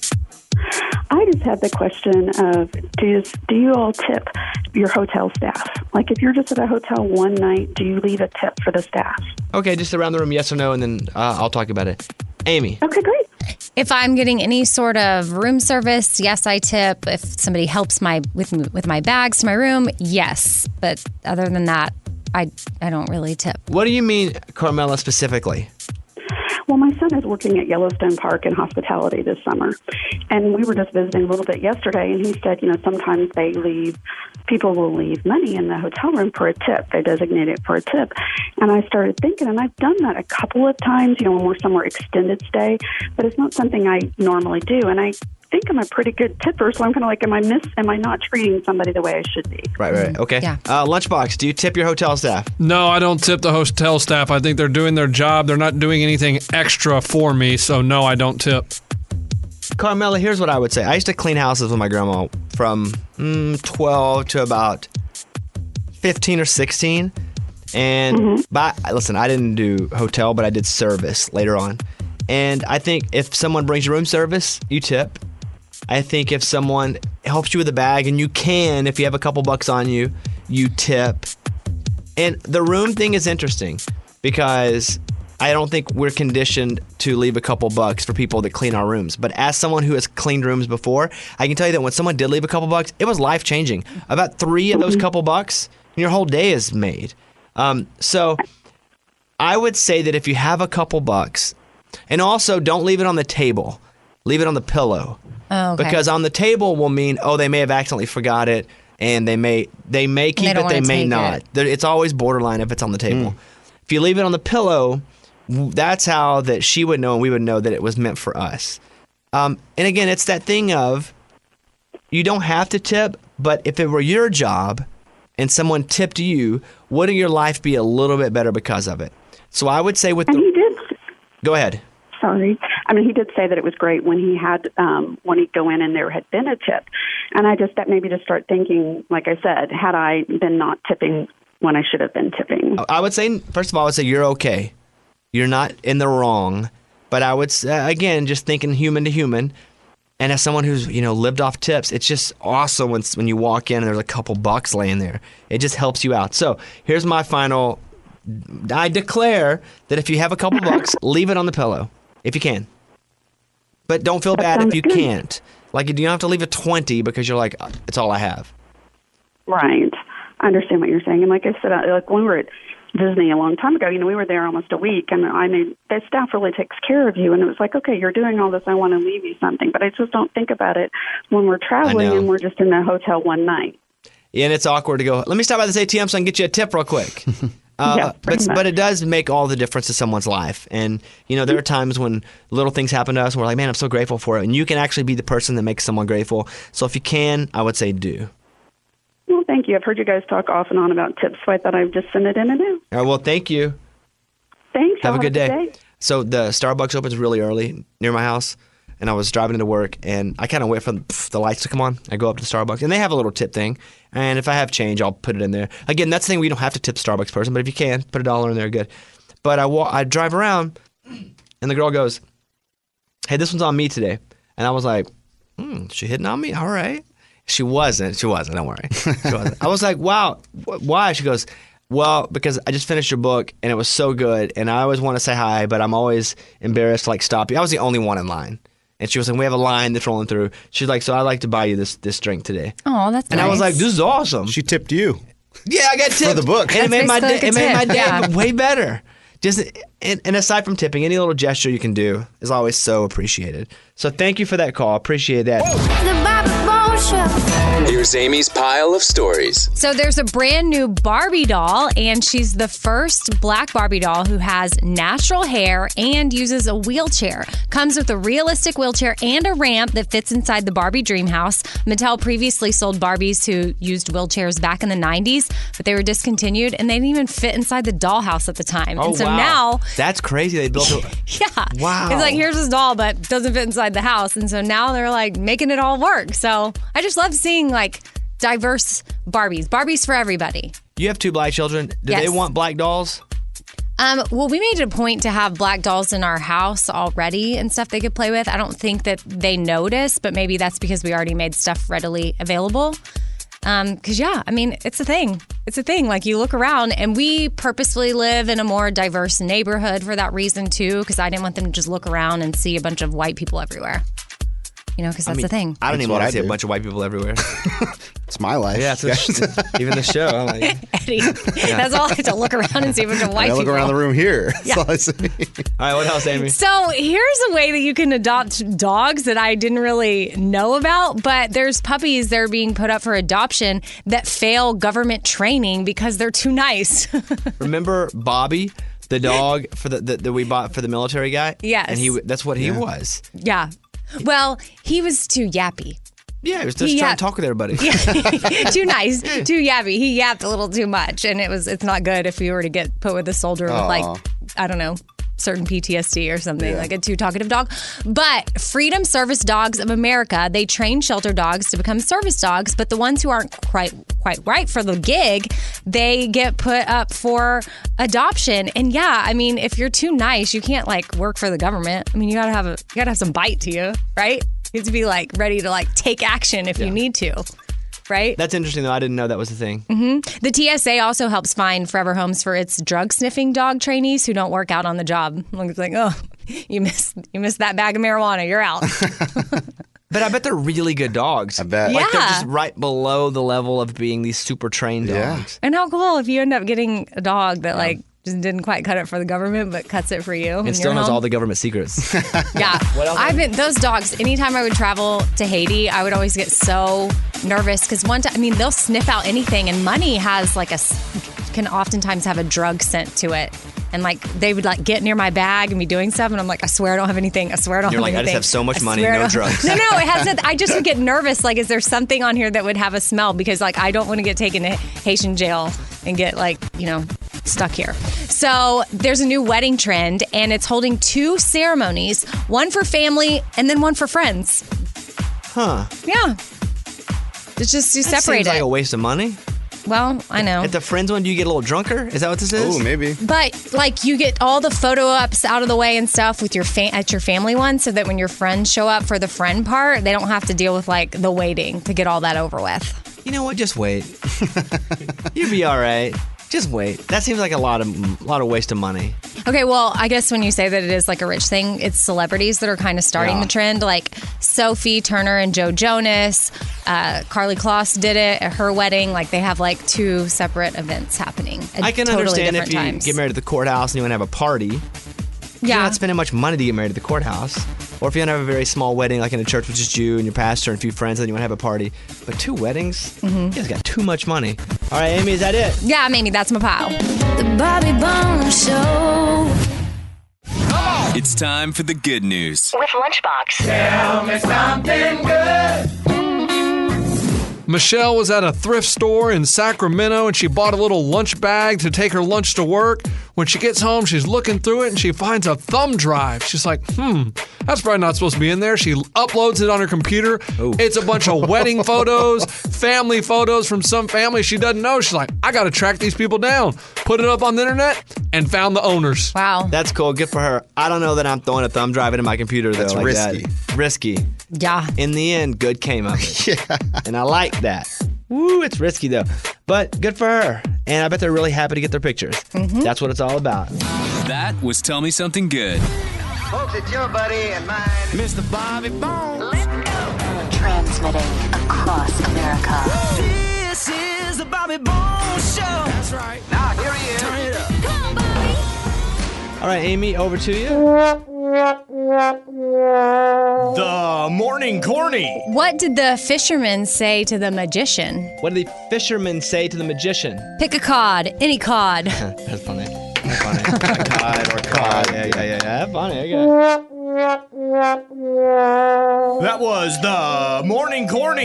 I just had the question of do you, do you all tip your hotel staff? Like if you're just at a hotel one night, do you leave a tip for the staff? Okay, just around the room, yes or no, and then uh, I'll talk about it. Amy. Okay, great. If I'm getting any sort of room service, yes, I tip. If somebody helps my with with my bags to my room, yes. But other than that, I I don't really tip. What do you mean, Carmela, specifically? Well, my son is working at Yellowstone Park in hospitality this summer, and we were just visiting a little bit yesterday, and he said, you know, sometimes they leave, people will leave money in the hotel room for a tip. They designate it for a tip. And I started thinking, and I've done that a couple of times, you know, when we're somewhere extended stay, but it's not something I normally do. And I think I'm a pretty good tipper, so I'm kind of like, am I miss, am I not treating somebody the way I should be? Right, right. Okay. Yeah. Uh, Lunchbox, do you tip your hotel staff? No, I don't tip the hotel staff. I think they're doing their job. They're not doing anything extra for me, so no, I don't tip. Carmela, here's what I would say. I used to clean houses with my grandma from mm, twelve to about fifteen or sixteen. And Mm-hmm. by, listen, I didn't do hotel, but I did service later on. And I think if someone brings you room service, you tip. I think if someone helps you with a bag, and you can, if you have a couple bucks on you, you tip. And the room thing is interesting because I don't think we're conditioned to leave a couple bucks for people that clean our rooms. But as someone who has cleaned rooms before, I can tell you that when someone did leave a couple bucks, it was life-changing. About three of those couple bucks, and your whole day is made. Um, so I would say that if you have a couple bucks, and also don't leave it on the table, leave it on the pillow. Oh, okay. Because on the table will mean, oh, they may have accidentally forgot it, and they may they may keep they don't it, they wanna may take not. it. There- It's always borderline if it's on the table. If you leave it on the pillow, w- that's how that she would know and we would know that it was meant for us. Um, and again, it's that thing of you don't have to tip, but if it were your job and someone tipped you, wouldn't your life be a little bit better because of it? So I would say with And the... he did. Go ahead. Sorry. I mean, he did say that it was great when he had, um, when he'd go in and there had been a tip. And I just, that made me just start thinking, like I said, had I been not tipping when I should have been tipping? I would say, first of all, I would say you're okay. You're not in the wrong. But I would, s- uh, again, just thinking human to human. And as someone who's, you know, lived off tips, it's just awesome when, when you walk in and there's a couple bucks laying there. It just helps you out. So here's my final, I declare that if you have a couple bucks, leave it on the pillow if you can. But don't feel That bad if sounds you good. can't. Like, you don't have to leave a twenty because you're like, it's all I have. Right. I understand what you're saying. And like I said, I, like when we were at Disney a long time ago, you know, we were there almost a week, and I mean, the staff really takes care of you. And it was like, okay, you're doing all this, I want to leave you something. But I just don't think about it when we're traveling know. and we're just in the hotel one night. And it's awkward to go, let me stop by this A T M so I can get you a tip real quick. Uh, Yeah, but pretty much. but it does make all the difference to someone's life. And, you know, there are times when little things happen to us and we're like, man, I'm so grateful for it. And you can actually be the person that makes someone grateful. So if you can, I would say do. Well, thank you. I've heard you guys talk off and on about tips, so I thought I'd just send it in and out. All right, well, thank you. Thanks. Have a y'all. good day. So the Starbucks opens really early near my house. And I was driving into work, and I kind of wait for the, the lights to come on. I go up to Starbucks, and they have a little tip thing. And if I have change, I'll put it in there. Again, that's the thing. We don't have to tip the Starbucks person, but if you can, put a dollar in there, good. But I wa- I drive around, and the girl goes, hey, this one's on me today. And I was like, hmm, she hitting on me? All right. She wasn't. She wasn't. Don't worry. She wasn't. I was like, wow, wh- why? She goes, well, because I just finished your book and it was so good, and I always want to say hi, but I'm always embarrassed to like stop you. I was the only one in line. And she was like, we have a line that's rolling through. She's like, so I'd like to buy you this this drink today. Oh, that's and nice. I was like, this is awesome. She tipped you. Yeah, I got tipped. For the book. And it made my, basically day, like it a made my tip, day yeah. way better. Just and, and aside from tipping, any little gesture you can do is always so appreciated. So thank you for that call. Appreciate that. The Bobby Bones Show. Here's Amy's pile of stories. So there's a brand new Barbie doll, and she's the first black Barbie doll who has natural hair and uses a wheelchair. Comes with a realistic wheelchair and a ramp that fits inside the Barbie dream house. Mattel previously sold Barbies who used wheelchairs back in the nineties, but they were discontinued, and they didn't even fit inside the dollhouse at the time. Oh, and so wow. now, That's crazy. They built a... yeah. Wow. It's like, here's this doll, but doesn't fit inside the house. And so now they're like making it all work. So I just love seeing like diverse Barbies. Barbies for everybody. You have two black children. Do Yes. they want black dolls? Um, well, we made it a point to have black dolls in our house already and stuff they could play with. I don't think that they notice, but maybe that's because we already made stuff readily available. Um, cause yeah, I mean, it's a thing. It's a thing. Like you look around, and we purposefully live in a more diverse neighborhood for that reason too. Cause I didn't want them to just look around and see a bunch of white people everywhere. You know, because that's I mean, the thing. I don't That's even what want I to see a do. bunch of white people everywhere. It's my life. Yeah, it's a, even the show. I'm like, Eddie, that's all I have to look around and see a bunch of white I look people. around the room here. That's Yeah. all I see. all right, what else, Amy? So here's a way that you can adopt dogs that I didn't really know about, but there's puppies that are being put up for adoption that fail government training because they're too nice. Remember Bobby, the dog for the, the that we bought for the military guy? Yes. And he that's what he was. Yeah. Well, he was too yappy. Yeah, he was just He trying yapped. to talk with everybody. Too nice, too yappy. He yapped a little too much, and it was it's not good if you were to get put with a soldier with Aw. like I don't know certain P T S D or something, Yeah. like a too talkative dog. But Freedom Service Dogs of America, they train shelter dogs to become service dogs, but the ones who aren't quite quite right for the gig, they get put up for adoption. And yeah, I mean, if you're too nice, you can't like work for the government. I mean, you gotta have a you gotta have some bite to you, right? You have to be like ready to like take action if you need to. Right? That's interesting, though. I didn't know that was the thing. Mm-hmm. The T S A also helps find forever homes for its drug sniffing dog trainees who don't work out on the job. It's like, oh, you missed you missed that bag of marijuana. You're out. But I bet they're really good dogs. I bet. Like they're Yeah. just right below the level of being these super trained Yeah. dogs. And how cool if you end up getting a dog that like just didn't quite cut it for the government, but cuts it for you. And still knows all the government secrets. Yeah. What else? I've been, those dogs, anytime I would travel to Haiti, I would always get so nervous because one time, I mean, they'll sniff out anything, and money has like a, s- can oftentimes have a drug scent to it. And like they would like get near my bag and be doing stuff, and I'm like, I swear I don't have anything. I swear I don't You're have like, I anything. just have so much I money, swear I no don't- drugs. No, no, it has not. I just would get nervous. Like, is there something on here that would have a smell? Because like I don't want to get taken to Haitian jail and get like, you know, stuck here. So there's a new wedding trend, and it's holding two ceremonies, one for family and then one for friends. Huh. Yeah. It's just you That separate seems it. like a waste of money. Well, I know. At the friends one, do you get a little drunker? Is that what this is? Oh, maybe. But like you get all the photo ups out of the way and stuff with your fa- at your family one, so that when your friends show up for the friend part, they don't have to deal with like the waiting to get all that over with. You know what? Just wait. You'll be all right. Just wait. That seems like a lot of a lot of waste of money. Okay, well, I guess when you say that it is like a rich thing, it's celebrities that are kind of starting Yeah. the trend. Like Sophie Turner and Joe Jonas, uh, Carly Kloss did it at her wedding. Like they have like two separate events happening. At I can totally understand if different you times. get married at the courthouse and you want to have a party. You're Yeah. not spending much money to get married at the courthouse. Or if you want to have a very small wedding, like in a church with just you and your pastor and a few friends, and you want to have a party. But two weddings? Mm-hmm. You guys got too much money. All right, Amy, is that it? Yeah, maybe that's my pile. The Bobby Bones Show. It's time for the good news. With Lunchbox. Tell me something good. Michelle was at a thrift store in Sacramento and she bought a little lunch bag to take her lunch to work. When she gets home, she's looking through it and she finds a thumb drive. She's like, hmm, that's probably not supposed to be in there. She uploads it on her computer. Ooh. It's a bunch of wedding photos, family photos from some family she doesn't know. She's like, I got to track these people down. Put it up on the internet and found the owners. Wow. That's cool. Good for her. I don't know that I'm throwing a thumb drive into my computer, though. That's like risky. That. Risky. Yeah. In the end, good came of it. Yeah. And I like that. Woo, it's risky though. But good for her. And I bet they're really happy to get their pictures. Mm-hmm. That's what it's all about. That was Tell Me Something Good. Folks, it's your buddy and mine, Mister Bobby Bones. Let's go. Transmitting across America. This is the Bobby Bones Show. That's right. Now, here he is. Turn it up. Come on, Bobby. All right, Amy, over to you. The Morning Corny. What did the fisherman say to the magician? What did the fisherman say to the magician? Pick a cod, any cod. That's funny. That's funny. A cod or cod. Yeah, yeah, yeah, yeah. That's funny. I got it. That was the Morning Corny.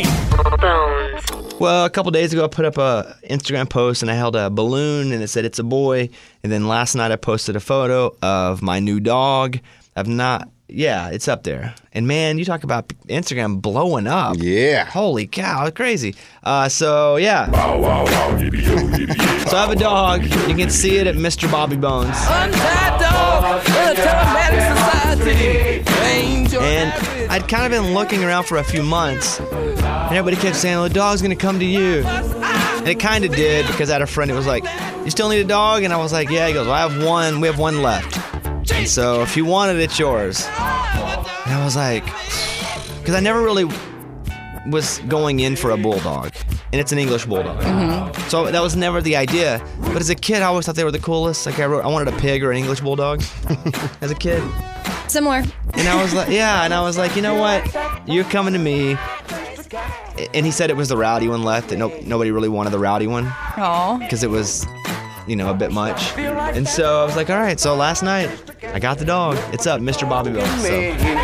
Well, a couple days ago, I put up a Instagram post and I held a balloon and it said it's a boy. And then last night, I posted a photo of my new dog. I've not, yeah, it's up there. And man, you talk about Instagram blowing up. Yeah. Holy cow, it's crazy. Uh, so yeah. Wow, wow, wow. So I have a dog. You can see it at Mister Bobby Bones. Untied dog for the Telematic Society. Angel And I'd kind of been looking around for a few months. And everybody kept saying, well, the dog's going to come to you. And it kind of did because I had a friend who was like, you still need a dog? And I was like, yeah. He goes, well, I have one. We have one left. And so if you want it, it's yours. And I was like, because I never really was going in for a bulldog. And it's an English bulldog. Mm-hmm. So that was never the idea. But as a kid, I always thought they were the coolest. Like I wrote, I wanted a pig or an English bulldog as a kid. Similar. And I was like, yeah. And I was like, you know what? You're coming to me. And he said it was the rowdy one left. And no, nobody really wanted the rowdy one. Aw. Because it was, you know, a bit much. And so I was like, all right. So last night, I got the dog. It's up, Mister Bobby Bones. So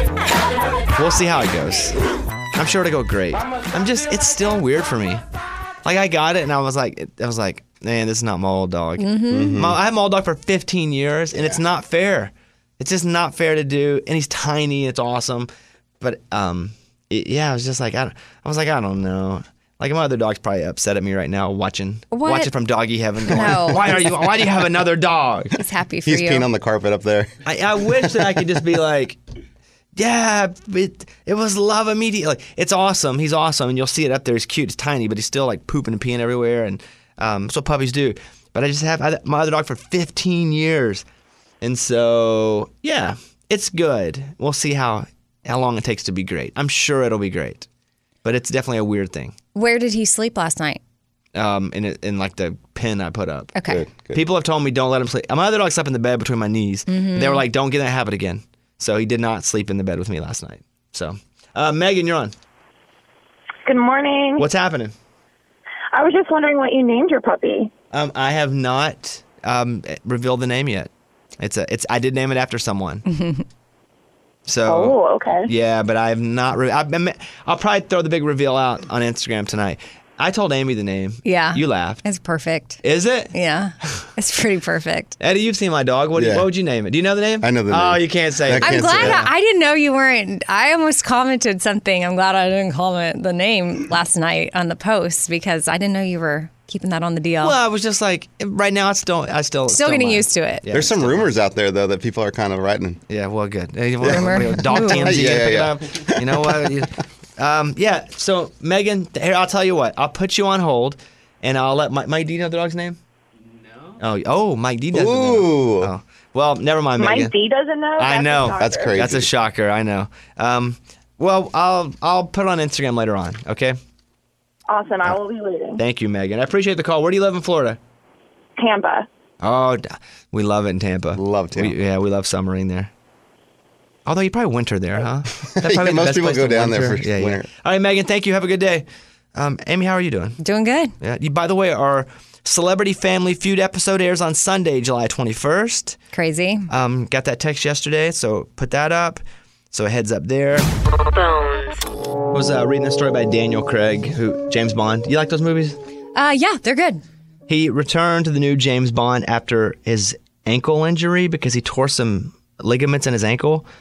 we'll see how it goes. I'm sure it'll go great. I'm just, it's still weird for me. Like I got it and I was like, I was like, man, this is not my old dog. Mm-hmm. Mm-hmm. My, I had my old dog for fifteen years and it's not fair. It's just not fair to do. And he's tiny. It's awesome. But um, it, yeah, I was just like, I, don't, I was like, I don't know. Like my other dog's probably upset at me right now, watching, What? watching from doggy heaven. Going, No. why are you? Why do you have another dog? He's happy for He's you. peeing on the carpet up there. I, I wish that I could just be like, yeah, it, it was love immediately. Like, it's awesome. He's awesome, and you'll see it up there. He's cute. It's tiny, but he's still like pooping and peeing everywhere, and um, that's what puppies do. But I just have I had my other dog for fifteen years, and so yeah, it's good. We'll see how how long it takes to be great. I'm sure it'll be great, but it's definitely a weird thing. Where did he sleep last night? Um, in it, in like the pen I put up. Okay. Good, good. People have told me don't let him sleep. My other dog slept in the bed between my knees. Mhm. They were like, don't get in that habit again. So he did not sleep in the bed with me last night. So, uh, Megan, you're on. Good morning. What's happening? I was just wondering what you named your puppy. Um, I have not um, revealed the name yet. It's a, it's. I did name it after someone. So. Oh, okay. Yeah, but I have not. Re- I, I'll probably throw the big reveal out on Instagram tonight. I told Amy the name. Yeah. You laughed. It's perfect. Is it? Yeah. It's pretty perfect. Eddie, you've seen my dog. What, do you- Yeah. what would you name it? Do you know the name? I know the name. Oh, you can't say I it. can't I'm say glad that. I, I didn't know you weren't. I almost commented something. I'm glad I didn't comment the name last night on the post because I didn't know you were keeping that on the D L. Well, I was just like, right now, it's still, I still, Still getting mine. used to it. Yeah, There's some still rumors out there, though, that people are kind of writing. Yeah, well, good. Hey, well, Rumor? you know, Dog Ooh. T M Z, Yeah, pick it yeah, up. You know what? You- Um, yeah, so, Megan, here, I'll tell you what. I'll put you on hold, and I'll let Mike, Mike D know the dog's name? No. Oh, oh Mike D doesn't Ooh. know. Oh. Well, never mind, Megan. Mike D doesn't know? I That's a know. shocker. That's crazy. That's a shocker, I know. Um, well, I'll I'll put it on Instagram later on, okay? Awesome. I will be waiting. Thank you, Megan. I appreciate the call. Where do you live in Florida? Tampa. Oh, d- we love it in Tampa. Love Tampa. We, yeah, we love summering there. Although you probably winter there, huh? That's Yeah, probably the most best people place go to down there winter. for yeah, yeah. winter. All right, Megan, thank you. Have a good day. Um, Amy, how are you doing? Doing good. Yeah. You, by the way, our Celebrity Family Feud episode airs on Sunday, July twenty-first. Crazy. Um, got that text yesterday, so put that up. So a heads up there. I was uh, reading a story by Daniel Craig, who James Bond. You like those movies? Uh, yeah, they're good. He returned to the new James Bond after his ankle injury because he tore some ligaments in his ankle.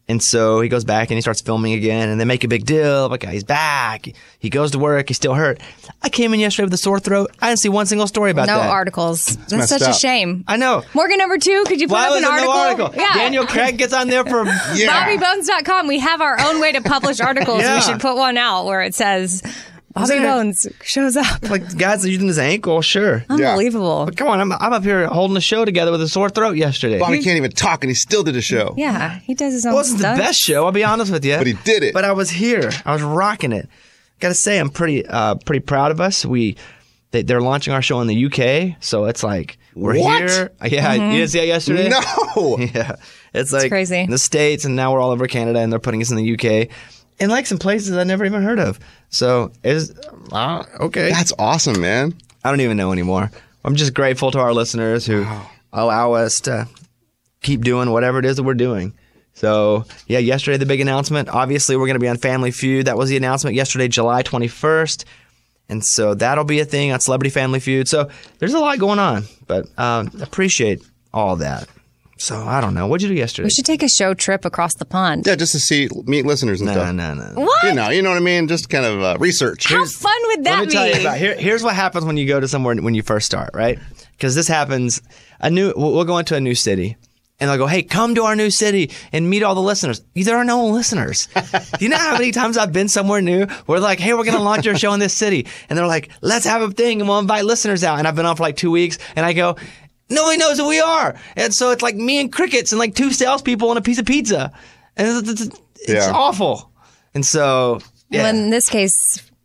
And so he goes back and he starts filming again, and they make a big deal. Okay, he's back. He goes to work. He's still hurt. I came in yesterday with a sore throat. I didn't see one single story about no that. No articles. That's messed such up. a shame. I know. Morgan number two, could you put Why up was an there article? no article? Yeah. Daniel Craig gets on there for yeah. Bobby Bones dot com. We have our own way to publish articles. Yeah. We should put one out where it says Bobby Bones shows up. Like, the guy's using his ankle, sure. Unbelievable. But come on, I'm, I'm up here holding a show together with a sore throat yesterday. Bobby can't even talk, and he still did a show. Yeah, he does his own It wasn't stuff. the best show, I'll be honest with you. But he did it. But I was here. I was rocking it. Got to say, I'm pretty uh, pretty proud of us. We they, They're launching our show in the U K, so it's like, we're What? here. Yeah, Mm-hmm. you didn't see that yesterday? No. Yeah. It's like crazy. in the States, and now we're all over Canada, and they're putting us in the U K. And like some places I never even heard of. So, it's, uh, okay. That's awesome, man. I don't even know anymore. I'm just grateful to our listeners who allow us to keep doing whatever it is that we're doing. So, yeah, yesterday the big announcement. Obviously, we're going to be on Family Feud. That was the announcement yesterday, July twenty-first. And so that'll be a thing on Celebrity Family Feud. So there's a lot going on, but um, appreciate all that. So I don't know. What'd you do yesterday? We should take a show trip across the pond. Yeah, just to see, meet listeners and No, stuff. no, no. What? You know, you know what I mean? Just kind of uh, research. How fun would that Let me be? tell you about here. Here's what happens when you go to somewhere when you first start, right? Because this happens. A new. We'll we'll go into a new city, and they'll go, "Hey, come to our new city and meet all the listeners." There are no listeners. Do you know how many times I've been somewhere new where they're like, "Hey, we're going to launch our show in this city," and they're like, "Let's have a thing and we'll invite listeners out." And I've been on for like two weeks, and I go, "Nobody knows who we are," and so it's like me and crickets and like two salespeople and a piece of pizza, and it's, it's, it's Yeah. awful. And so, yeah. Well, in this case,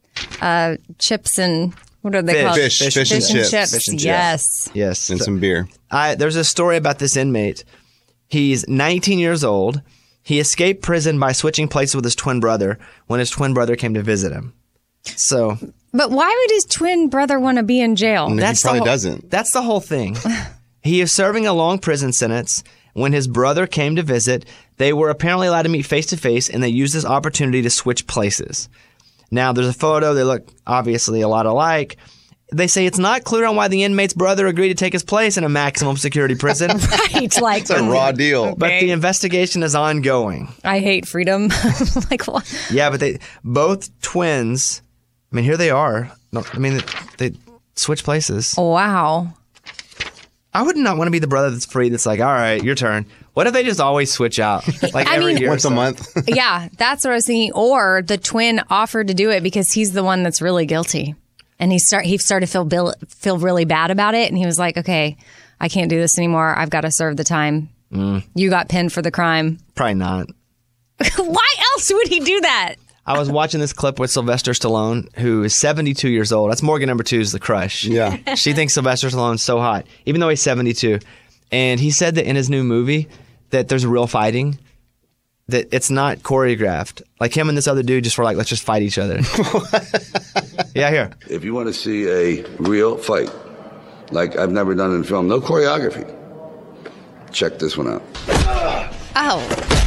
uh, chips and what are they Fish. called? Fish, fish, Fish and and chips. chips. Fish and chips. Yes. yes, And So- some beer. I, there's a story about this inmate. He's nineteen years old. He escaped prison by switching places with his twin brother when his twin brother came to visit him. So But why would his twin brother want to be in jail? No, that's he probably the whole, doesn't. That's the whole thing. He is serving a long prison sentence. When his brother came to visit, they were apparently allowed to meet face to face, and they used this opportunity to switch places. Now, there's a photo. They look obviously a lot alike. They say it's not clear on why the inmate's brother agreed to take his place in a maximum security prison. Right, like It's a raw deal. But the investigation is ongoing. I hate freedom. Like what? Yeah, but they both twins. I mean, here they are. No, I mean, they, they switch places. Wow. I would not want to be the brother that's free. That's like, all right, your turn. What if they just always switch out, like I every mean- year, or Once a so? month. Yeah, that's what I was thinking. Or the twin offered to do it because he's the one that's really guilty, and he start he started to feel bil- feel really bad about it, and he was like, "Okay, I can't do this anymore. I've got to serve the time. Mm. You got pinned for the crime." Probably not. Why else would he do that? I was watching this clip with Sylvester Stallone, who is seventy-two years old. That's Morgan number two is the crush. Yeah. She thinks Sylvester Stallone's so hot, even though he's seventy-two. And he said that in his new movie that there's real fighting, that it's not choreographed. Like him and this other dude just were like, let's just fight each other. Yeah, here. If you want to see a real fight, like I've never done in film, no choreography, check this one out. Oh,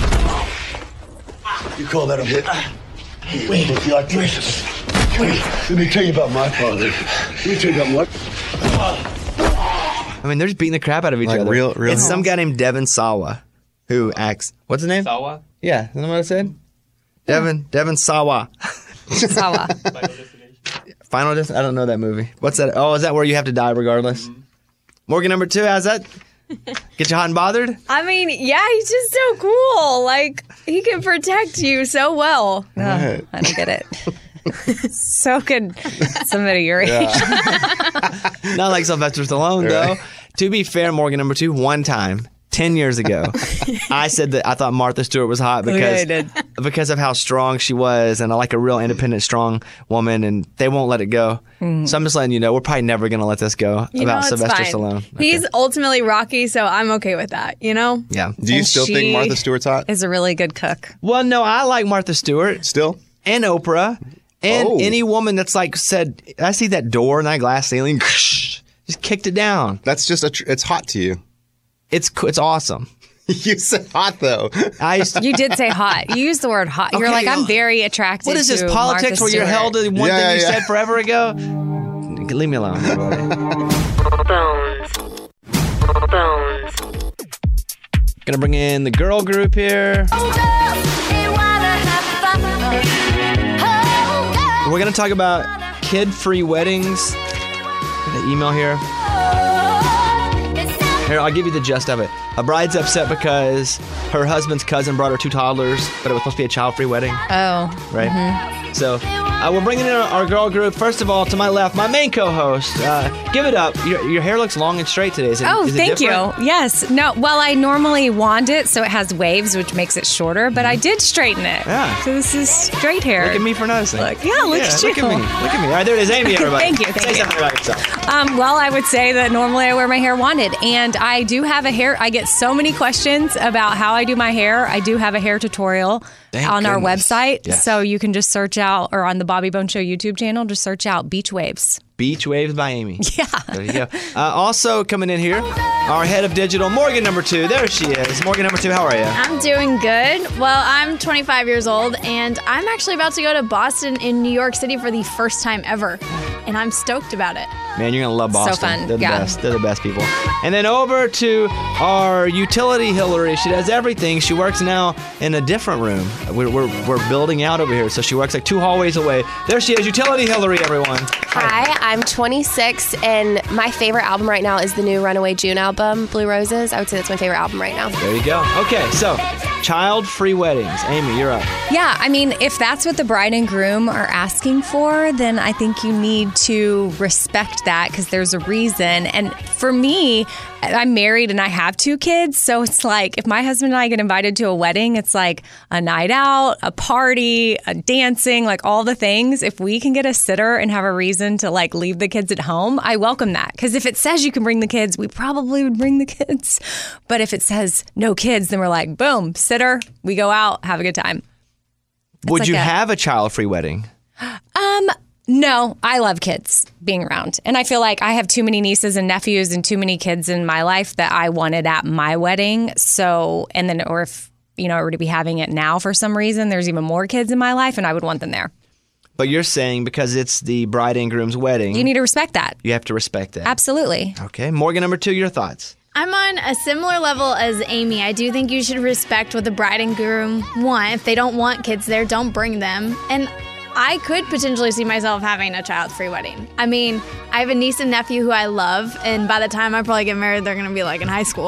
You call that a hit? Wait, if you like this. Wait, let me tell you about my father. Let me tell you about what? I mean, they're just beating the crap out of each Like other. real- real- It's some guy named Devin Sawa who acts. What's his name? Sawa? Yeah, isn't that what I said? Devin, Devin Sawa. Sawa. Final Destination? I don't know that movie. What's that? Oh, is that where you have to die regardless? Morgan number two, how's that? Get you hot and bothered? I mean, yeah, he's just so cool. Like, he can protect you so well. Oh, I don't get it. So could somebody your age. Not like Sylvester Stallone, though. To be fair, Morgan number two, one time, ten years ago, I said that I thought Martha Stewart was hot Oh, yeah, because you did. because of how strong she was, and I like a real independent, strong woman, and they won't let it go. Mm. So I'm just letting you know, we're probably never going to let this go You about know, it's Sylvester fine. Stallone. He's ultimately Rocky, so I'm okay with that, you know? Yeah. Do you And still think she Martha Stewart's hot? Is a really good cook. Well, no, I like Martha Stewart. Still? And Oprah. And Oh. any woman that's like said, I see that door and that glass ceiling, just kicked it down. That's just, a tr- it's hot to you. It's co- it's awesome. You said hot, though. I used to, You did say hot. You used the word hot. You're Okay, like, I'm well, very attracted what is this, to politics Martha where you're Stewart. held to one Yeah, thing you yeah. said forever ago? Leave me alone. Bones. Bones. Gonna bring in the girl group here. We're gonna talk about kid-free weddings. Got an email here. Here, I'll give you the gist of it. A bride's upset because her husband's cousin brought her two toddlers, but it was supposed to be a child-free wedding. Oh. Right? Mm-hmm. So, uh, we're bringing in our, our girl group. First of all, to my left, my main co-host. Uh, give it up. Your, your hair looks long and straight today. Is it, Oh, is it thank you. different? Yes. No, well, I normally wand it so it has waves, which makes it shorter, but I did straighten it. Yeah. So this is straight hair. Look at me for noticing. Look, yeah, look yeah, at you. Look at me. Look at me. All right, there it is. Amy, everybody. Thank you. Thank Say you. something about yourself. Um, well, I would say that normally I wear my hair wanded, and I do have a hair. I get so many questions about how I do my hair. I do have a hair tutorial Thank on our goodness. website, Yes. so you can just search out, or on the Bobby Bone Show YouTube channel, just search out beach waves. Beach Waves by Amy. Yeah. There you go. Uh, also coming in here, our head of digital, Morgan number two. There she is. Morgan number two, how are you? I'm doing good. Well, I'm twenty-five years old, and I'm actually about to go to Boston in New York City for the first time ever. And I'm stoked about it. Man, you're going to love Boston. So fun, They're the yeah. best. They're the best people. And then over to our utility Hillary. She does everything. She works now in a different room. We're, we're, we're building out over here, so she works like two hallways away. There she is, utility Hillary, everyone. Hi, I'm twenty-six, and my favorite album right now is the new Runaway June album, Blue Roses. I would say that's my favorite album right now. There you go. Okay, so child-free weddings. Amy, you're up. Yeah, I mean, if that's what the bride and groom are asking for, then I think you need to respect that because there's a reason. And for me, I'm married and I have two kids. So it's like if my husband and I get invited to a wedding, it's like a night out, a party, a dancing, like all the things. If we can get a sitter and have a reason to like leave the kids at home, I welcome that. Because if it says you can bring the kids, we probably would bring the kids. But if it says no kids, then we're like, boom, sitter, we go out, have a good time. Would like you a- have a child-free wedding? Um, no, I love kids being around. And I feel like I have too many nieces and nephews and too many kids in my life that I wanted at my wedding. So, and then, or if, you know, I were to be having it now for some reason, there's even more kids in my life and I would want them there. But you're saying because it's the bride and groom's wedding, You need to respect that. you have to respect that. Absolutely. Okay, Morgan number two, your thoughts. I'm on a similar level as Amy. I do think you should respect what the bride and groom want. If they don't want kids there, don't bring them. And I could potentially see myself having a child-free wedding. I mean, I have a niece and nephew who I love, and by the time I probably get married, they're going to be like in high school.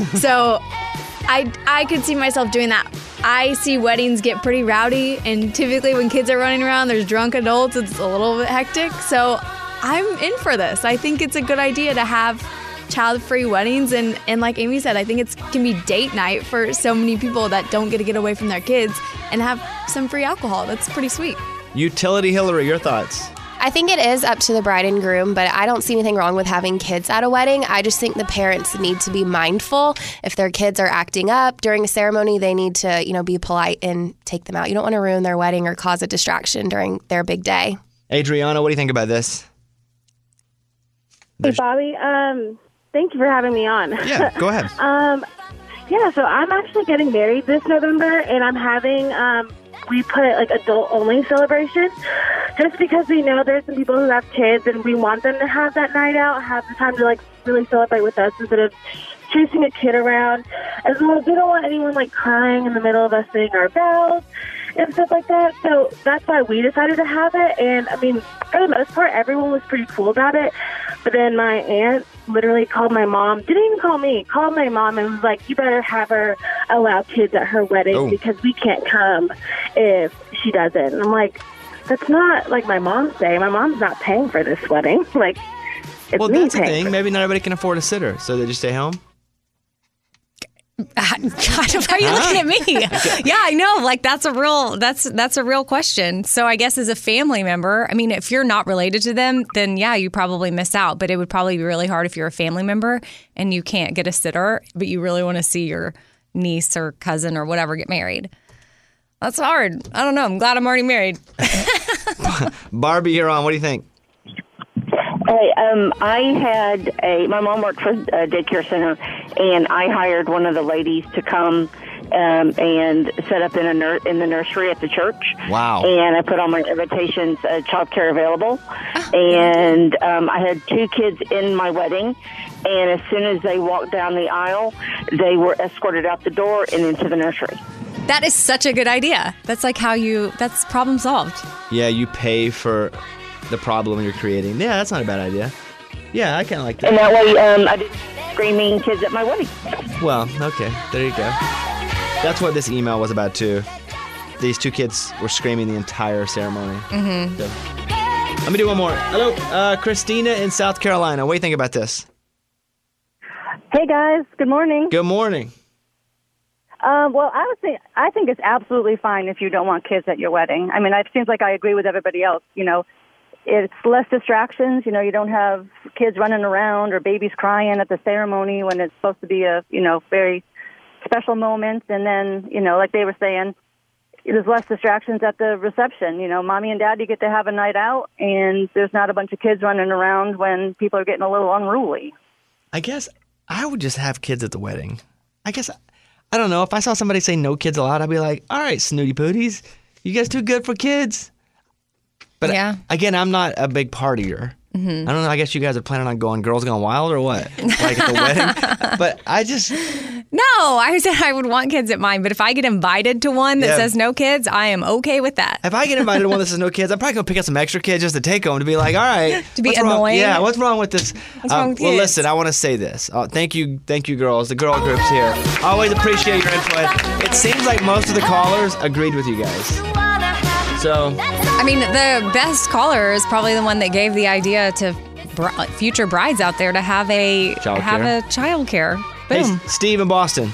So I, I could see myself doing that. I see weddings get pretty rowdy, and typically when kids are running around, there's drunk adults. It's a little bit hectic. So I'm in for this. I think it's a good idea to have child-free weddings, and, and like Amy said, I think it can be date night for so many people that don't get to get away from their kids and have some free alcohol. That's pretty sweet. Utility Hillary, your thoughts. I think it is up to the bride and groom, but I don't see anything wrong with having kids at a wedding. I just think the parents need to be mindful. If their kids are acting up during a ceremony, they need to, you know, be polite and take them out. You don't want to ruin their wedding or cause a distraction during their big day. Adriana, what do you think about this? Hey, Bobby. Um, thank you for having me on. Yeah, go ahead. um, yeah, so I'm actually getting married this November, and I'm having, um, we put like adult-only celebration just because we know there's some people who have kids, and we want them to have that night out, have the time to like really celebrate with us instead of chasing a kid around. As well as we don't want anyone like crying in the middle of us saying our vows and stuff like that. So that's why we decided to have it. And I mean, for the most part, everyone was pretty cool about it. But then my aunt literally called my mom, didn't even call me, called my mom and was like, you better have her allow kids at her wedding Oh. because we can't come if she doesn't. And I'm like, that's not like my mom's saying. My mom's not paying for this wedding. Like, it's Well, me that's the paying. thing. Maybe not everybody can afford a sitter, so they just stay home. God, why are you looking at me? Yeah, I know. Like that's a real that's that's a real question. So I guess as a family member, I mean, if you're not related to them, then yeah, you probably miss out. But it would probably be really hard if you're a family member and you can't get a sitter, but you really want to see your niece or cousin or whatever get married. That's hard. I don't know. I'm glad I'm already married. Barbie, you're on. What do you think? Hey, um, I had a, my mom worked for a daycare center, and I hired one of the ladies to come um, and set up in a nur- in the nursery at the church. Wow. And I put on my invitations, uh, child care available. And um, I had two kids in my wedding, And as soon as they walked down the aisle, they were escorted out the door and into the nursery. That is such a good idea. That's like how you, that's problem solved. Yeah, you pay for the problem you're creating. Yeah, that's not a bad idea. Yeah, I kind of like that. And that way, um, I didn't screaming kids at my wedding. Well, okay, there you go. That's what this email was about too. These two kids were screaming the entire ceremony. Mm-hmm. So, let me do one more. Hello, uh, Christina in South Carolina. What do you think about this? Hey guys, good morning. Good morning. Um, well, I would say I think it's absolutely fine if you don't want kids at your wedding. I mean, it seems like I agree with everybody else. You know, it's less distractions. You know, you don't have kids running around or babies crying at the ceremony when it's supposed to be a, you know, very special moment. And then, you know, like they were saying, there's less distractions at the reception. You know, mommy and daddy get to have a night out, and there's not a bunch of kids running around when people are getting a little unruly. I guess I would just have kids at the wedding. I guess, I don't know, if I saw somebody say no kids allowed, I'd be like, all right, snooty pooties, you guys too good for kids. But yeah. again, I'm not a big partier. Mm-hmm. I don't know, I guess you guys are planning on going Girls Gone Wild or what? Like at the wedding? But I just... No, I said I would want kids at mine, but if I get invited to one that Yeah. says no kids, I am okay with that. If I get invited to one that says no kids, I'm probably going to pick up some extra kids just to take them, to be like, all right. To be what's wrong? annoying? Yeah, what's wrong with this? What's wrong with well, kids? listen, I want to say this. Uh, thank you, thank you, girls. The girl group's here. Always appreciate your input. It seems like most of the callers agreed with you guys. So, I mean, the best caller is probably the one that gave the idea to br- future brides out there to have a Childcare. have a child care. hey, Boom. Steve in Boston.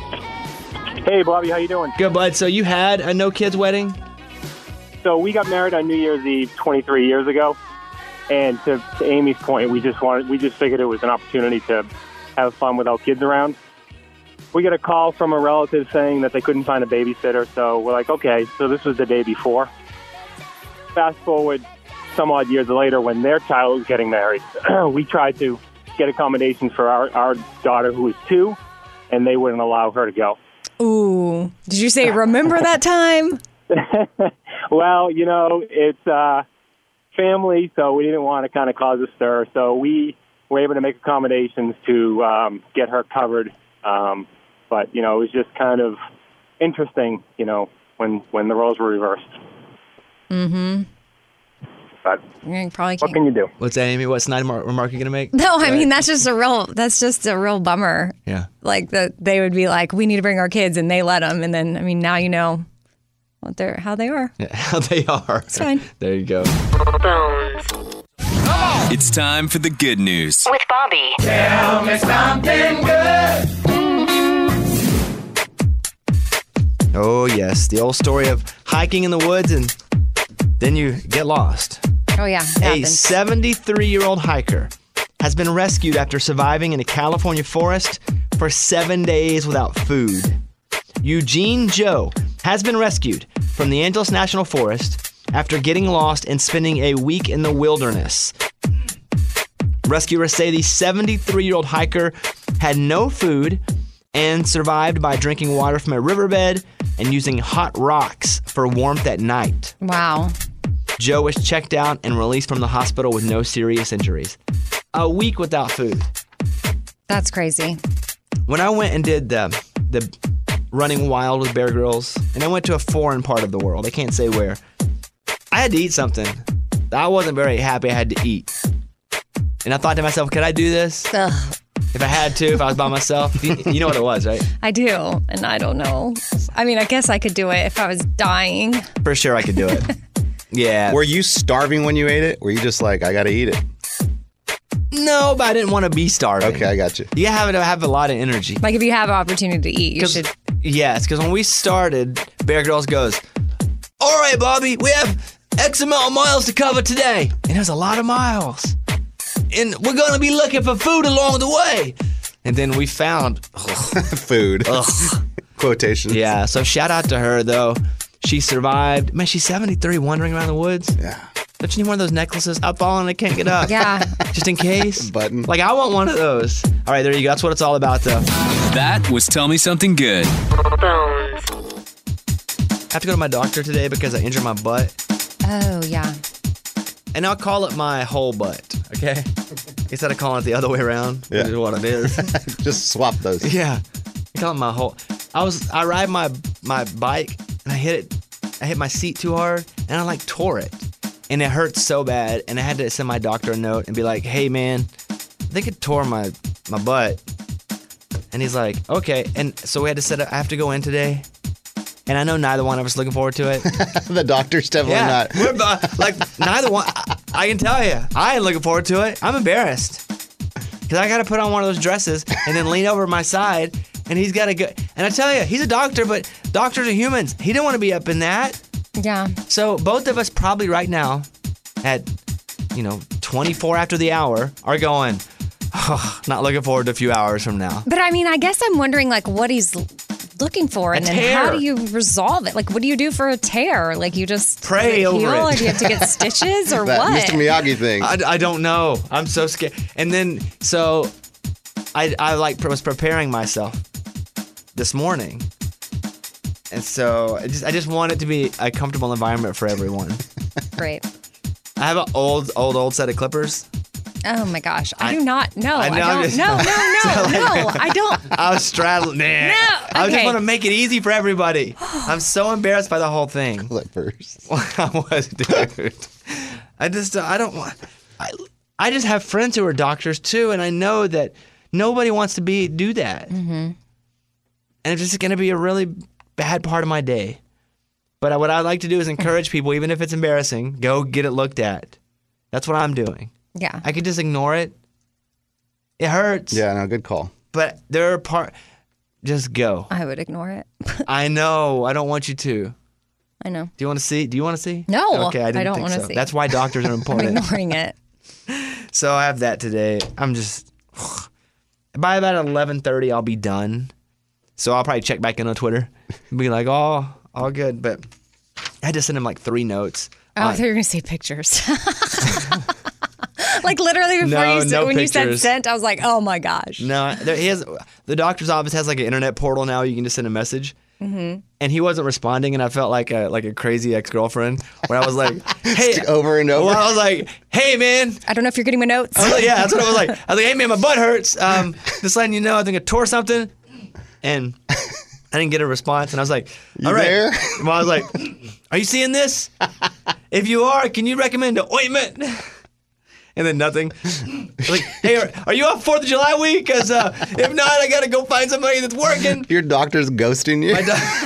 Hey, Bobby, how you doing? Good, bud. So you had a no kids wedding? So we got married on New Year's Eve twenty-three years ago, and to, to Amy's point, we just wanted, we just figured it was an opportunity to have fun without kids around. We got a call from a relative saying that they couldn't find a babysitter, so we're like, okay, so this was the day before. Fast forward some odd years later, when their child was getting married, we tried to get accommodations for our, our daughter, who was two, and they wouldn't allow her to go. Ooh. Did you say remember that time? Well, you know, it's uh, family, so we didn't want to kind of cause a stir. So we were able to make accommodations to um, get her covered. Um, but, you know, it was just kind of interesting, you know, when, when the roles were reversed. Mm-hmm. But You probably what can't. can you do? What's that, Amy? What snide mar- remark are you going to make? No, I mean, that's just a real, that's just a real bummer. Yeah. Like that they would be like, we need to bring our kids, and they let them. And then, I mean, now you know what they're, how they are. Yeah, how they are. It's fine. There you go. It's time for the good news. With Bobby. Tell me something good. Oh, yes. The old story of hiking in the woods and then you get lost. Oh, yeah. It A happens. seventy-three-year-old hiker has been rescued after surviving in a California forest for seven days without food. Eugene Joe has been rescued from the Angeles National Forest after getting lost and spending a week in the wilderness. Rescuers say the seventy-three-year-old hiker had no food and survived by drinking water from a riverbed and using hot rocks for warmth at night. Wow. Joe was checked out and released from the hospital with no serious injuries. A week without food. That's crazy. When I went and did the the Running Wild with Bear Grylls, and I went to a foreign part of the world, I can't say where, I had to eat something. I wasn't very happy I had to eat. And I thought to myself, could I do this? Ugh. If I had to, if I was by myself? You, you know what it was, right? I do, and I don't know. I mean, I guess I could do it if I was dying. For sure I could do it. Yeah. Were you starving when you ate it? Were you just like, I got to eat it? No, but I didn't want to be starving. Okay, I got you. You have to have a lot of energy. Like, if you have an opportunity to eat, you should. Yes, because when we started, Bear Grylls goes, all right, Bobby, we have X amount of miles to cover today. And there's a lot of miles. And we're going to be looking for food along the way. And then we found food. Ugh. Quotations. Yeah, so shout out to her, though. She survived. Man, she's seventy-three, wandering around the woods. Yeah. Don't you need one of those necklaces? I've fallen and I can't get up. Yeah. Just in case. Button. Like, I want one of those. All right, there you go. That's what it's all about, though. That was Tell Me Something Good. I have to go to my doctor today because I injured my butt. Oh, yeah. And I'll call it my whole butt, okay? Instead of calling it the other way around, Yeah. which is what it is. Just swap those. Yeah. I call it my whole. I was I ride my my bike and I hit it. I hit my seat too hard and I like tore it, and it hurt so bad. And I had to send my doctor a note and be like, "Hey man, I think it tore my my butt." And he's like, "Okay." And so we had to set up. I have to go in today. And I know neither one of us looking forward to it. The doctor's definitely yeah, not. We're, uh, like, neither one. I, I can tell you, I ain't looking forward to it. I'm embarrassed. Because I got to put on one of those dresses and then lean over my side. And he's got to go. And I tell you, he's a doctor, but doctors are humans. He didn't want to be up in that. Yeah. So both of us probably right now at, you know, twenty-four after the hour are going, oh, not looking forward to a few hours from now. But I mean, I guess I'm wondering like what he's looking for, and A then tear. how do you resolve it? Like, what do you do for a tear? Like, you just Pray does it over heal, it. or do you have to get stitches, or That what? Mister Miyagi thing. I, I don't know. I'm so scared. And then, so I, I like was preparing myself this morning. And so I just, I just want it to be a comfortable environment for everyone. Great. I have an old, old, old set of clippers. Oh my gosh, I, I- do not. No, I I, know, I'm don't. just- No, no, no, no. I don't. I was straddling. Nah. No, I just okay. want to make it easy for everybody. I'm so embarrassed by the whole thing. Clippers. I was, dude. I just, I don't want. I, I just have friends who are doctors too, and I know that nobody wants to be do that. Mm-hmm. And it's just going to be a really bad part of my day. But what I like to do is encourage people, even if it's embarrassing, go get it looked at. That's what I'm doing. Yeah. I could just ignore it. It hurts. Yeah, no, good call. But there are part. Just go. I would ignore it. I know. I don't want you to. I know. Do you want to see? Do you want to see? No, Okay, I, didn't I don't think wanna so. see. That's why doctors are I'm important. ignoring it. So I have that today. I'm just by about eleven thirty, I'll be done. So I'll probably check back in on Twitter and be like, "Oh, all good." But I had to send him like three notes. Oh, I on- thought you were gonna say pictures. Like literally before No, you said, no when you said pictures. sent, I was like, oh my gosh. No, there, he has the doctor's office has like an internet portal now. You can just send a message. Mm-hmm. And he wasn't responding, and I felt like a like a crazy ex girlfriend where I was like, "Hey," over and over. Well, I was like, "Hey, man." I don't know if you're getting my notes. I was like, yeah, that's what I was like. I was like, "Hey, man, my butt hurts. Um, just letting you know, I think I tore something," and I didn't get a response. And I was like, You "All right." there? Well, I was like, "Are you seeing this? If you are, can you recommend an ointment?" And then nothing. I was like, "Hey, are, are you off Fourth of July week? Because uh, if not, I gotta go find somebody that's working." Your doctor's ghosting you.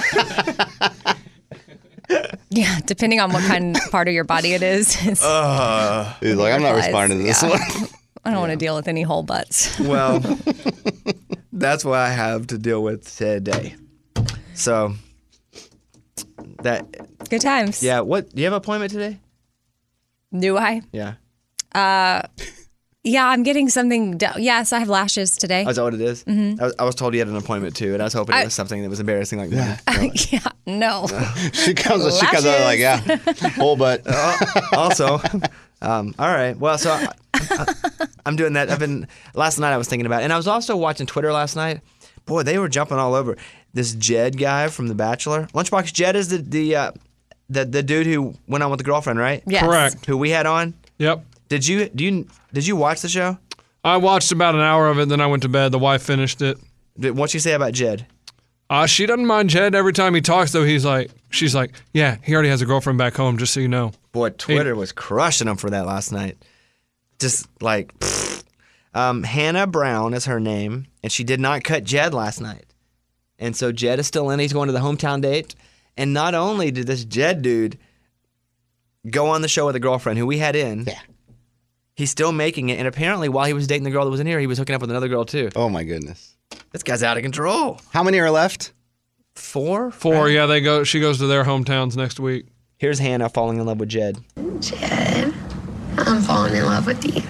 Yeah, depending on what kind part of your body it is. It's, Uh, He's like, I'm not Replies, responding to this yeah. one. I don't want to deal with any whole butts. Well, that's what I have to deal with today. So that Good times. yeah. What do you have an appointment today? Do I? Yeah. Uh, yeah, I'm getting something. Do- yes, I have lashes today. Oh, is that what it is? Mhm. I, was, I was told you had an appointment too, and I was hoping I- it was something that was embarrassing like that. yeah, no. She comes. She comes out like, yeah, whole butt. Also, um, all right. Well, so I, I, I'm doing that. I've been last night. I was thinking about it, and I was also watching Twitter last night. Boy, they were jumping all over this Jed guy from The Bachelor. Lunchbox Jed is the the uh, the the dude who went on with the girlfriend, right? Yes. Correct. Who we had on. Yep. Did you do you did you watch the show? I watched about an hour of it, then I went to bed. The wife finished it. Did, what'd she say about Jed? Uh, she doesn't mind Jed. Every time he talks, though, he's like, she's like, yeah, he already has a girlfriend back home, just so you know. Boy, Twitter was crushing him for that last night. Just like, pfft. um, Hannah Brown is her name, and she did not cut Jed last night. And so Jed is still in. He's going to the hometown date. And not only did this Jed dude go on the show with a girlfriend who we had in, yeah. he's still making it. And apparently, while he was dating the girl that was in here, he was hooking up with another girl too. Oh my goodness. This guy's out of control. How many are left? Four? Four, yeah, they go. She goes to their hometowns next week. Here's Hannah falling in love with Jed. Jed, I'm falling in love with you.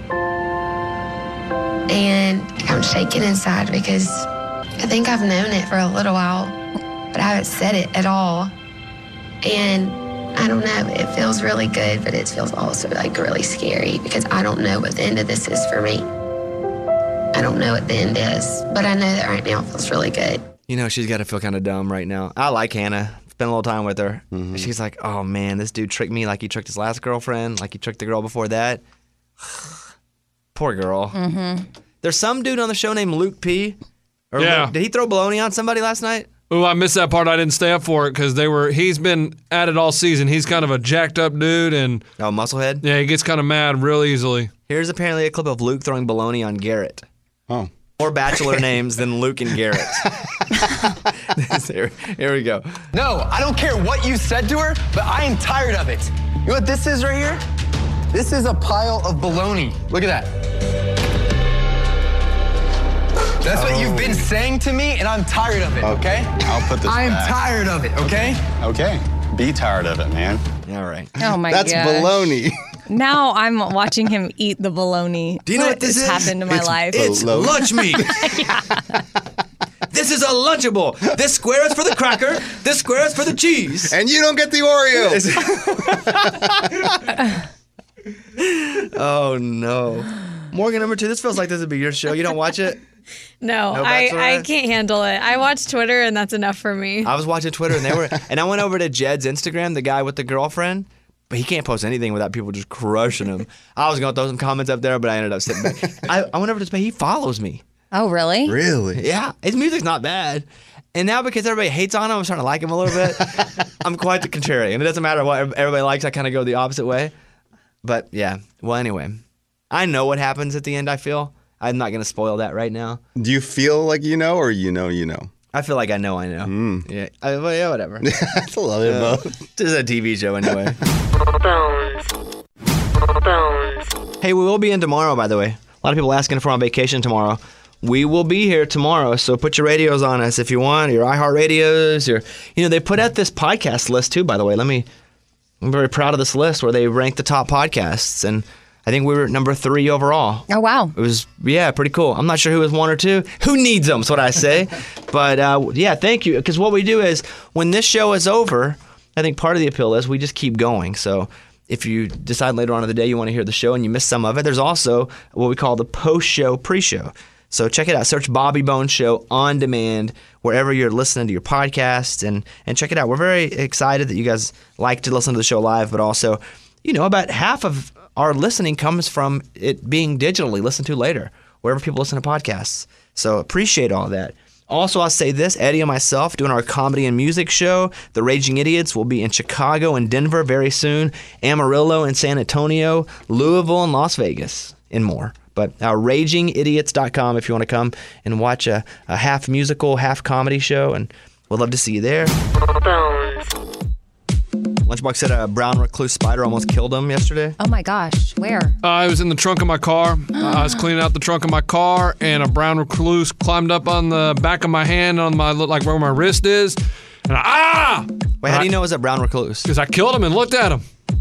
And I'm shaking inside because I think I've known it for a little while, but I haven't said it at all. And I don't know, it feels really good, but it feels also like really scary because I don't know what the end of this is for me. I don't know what the end is, but I know that right now it feels really good. You know, she's got to feel kind of dumb right now. I like Hannah. Spent a little time with her. She's like, oh man, this dude tricked me like he tricked his last girlfriend, like he tricked the girl before that. Poor girl. Mm-hmm. There's some dude on the show named Luke P. Or Yeah. Luke- did he throw baloney on somebody last night? Oh, I missed that part. I didn't stay up for it because they were. He's been at it all season. He's kind of a jacked up dude, and oh, musclehead. Yeah, he gets kind of mad real easily. Here's apparently a clip of Luke throwing baloney on Garrett. Oh. More bachelor names than Luke and Garrett. here, here we go. No, I don't care what you said to her, but I am tired of it. You know what this is right here? This is a pile of baloney. Look at that. That's what you've been saying to me, and I'm tired of it, okay? I'll put this I am back. tired of it, okay? Okay. Be tired of it, man. All right. Oh my That's gosh. baloney. Now I'm watching him eat the bologna. Do you know what this has is? happened in my It's- life? It's lunch meat. This is a Lunchable. This square is for the cracker. This square is for the cheese. And you don't get the Oreos. Oh, no. Morgan, number two, this feels like this would be your show. You don't watch it? No, No I, Bachelorette? I can't handle it. I watch Twitter, and that's enough for me. I was watching Twitter, and they were, and I went over to Jed's Instagram, the guy with the girlfriend, but he can't post anything without people just crushing him. I was going to throw some comments up there, but I ended up sitting back. I, I went over to this, he follows me. Oh, really? Really? Yeah, his music's not bad. And now because everybody hates on him, I'm starting to like him a little bit. I'm quite the contrarian. It doesn't matter what everybody likes, I kind of go the opposite way. But yeah, well, anyway, I know what happens at the end, I feel. I'm not going to spoil that right now. Do you feel like you know or you know you know? I feel like I know I know. Mm. Yeah, I, well, yeah, whatever. That's a lot of Uh, both. This is a T V show anyway. Bones. Bones. Hey, we will be in tomorrow, by the way. A lot of people asking if we're on vacation tomorrow. We will be here tomorrow, so put your radios on us if you want, your iHeart radios, your, you know, they put out this podcast list too, by the way. Let me, I'm very proud of this list where they rank the top podcasts, and I think we were number three overall. Oh, wow. It was, yeah, pretty cool. I'm not sure who was one or two. Who needs them, is what I say. But, uh, yeah, thank you. Because what we do is when this show is over, I think part of the appeal is we just keep going. So if you decide later on in the day you want to hear the show and you miss some of it, there's also what we call the post-show pre-show. So check it out. Search Bobby Bones Show on demand wherever you're listening to your podcasts, and, and check it out. We're very excited that you guys like to listen to the show live, but also, you know, about half of our listening comes from it being digitally listened to later, wherever people listen to podcasts. So appreciate all that. Also, I'll say this, Eddie and myself doing our comedy and music show, The Raging Idiots, will be in Chicago and Denver very soon, Amarillo and San Antonio, Louisville and Las Vegas, and more. But uh, raging idiots dot com if you want to come and watch a, a half musical, half comedy show, and we'd love to see you there. Bones. Lunchbox said a brown recluse spider almost killed him yesterday. Oh, my gosh. Where? Uh, I was in the trunk of my car. Uh, I was cleaning out the trunk of my car, and a brown recluse climbed up on the back of my hand, on my like where my wrist is. And I, ah! Wait, how do you know it was a brown recluse? Because I killed him and looked at him.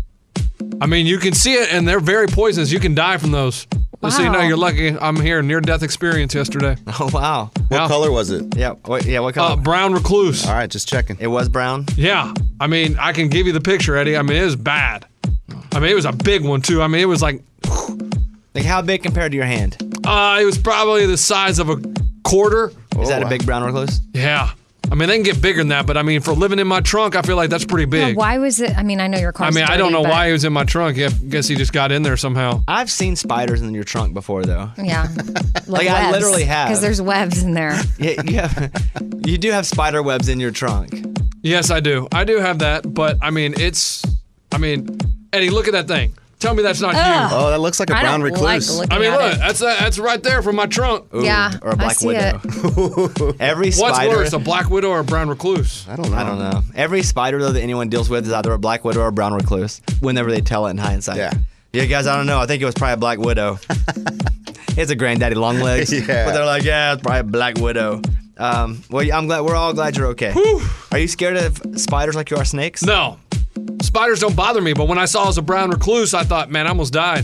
I mean, you can see it, and they're very poisonous. You can die from those. Just so you know, Wow. you're lucky. I'm here, near-death experience yesterday. Oh, wow. What Yeah. color was it? Yeah, what, yeah, what color? Uh, brown recluse. All right, just checking. It was brown? Yeah. I mean, I can give you the picture, Eddie. I mean, it was bad. I mean, it was a big one, too. I mean, it was like, Like how big compared to your hand? uh, it was probably the size of a quarter. Is that wow. a big brown recluse? Yeah. I mean, they can get bigger than that, but I mean, for living in my trunk, I feel like that's pretty Yeah, big. why was it? I mean, I know your car. I mean, I don't know why he was in my trunk. I guess he just got in there somehow. I've seen spiders in your trunk before, though. Yeah. Like, I literally have. Because there's webs in there. Yeah, you, have, you do have spider webs in your trunk. Yes, I do. I do have that, but I mean, it's. I mean, Eddie, look at that thing. Tell me that's not Ugh. you. Oh, that looks like a I brown don't recluse. like I looking mean, at look, it. that's that's right there from my trunk. Ooh, Yeah, or a I black see widow. Every What's spider. worse, a black widow or a brown recluse? I don't know. I don't know. Every spider though that anyone deals with is either a black widow or a brown recluse. Whenever they tell it in hindsight. Yeah. Yeah, guys, I don't know. I think it was probably a black widow. It's a granddaddy long legs. Yeah. But they're like, yeah, it's probably a black widow. Um, well, I'm glad we're all glad you're okay. Are you scared of spiders like you are snakes? No. Spiders don't bother me, but when I saw it was a brown recluse, I thought, man, I almost died.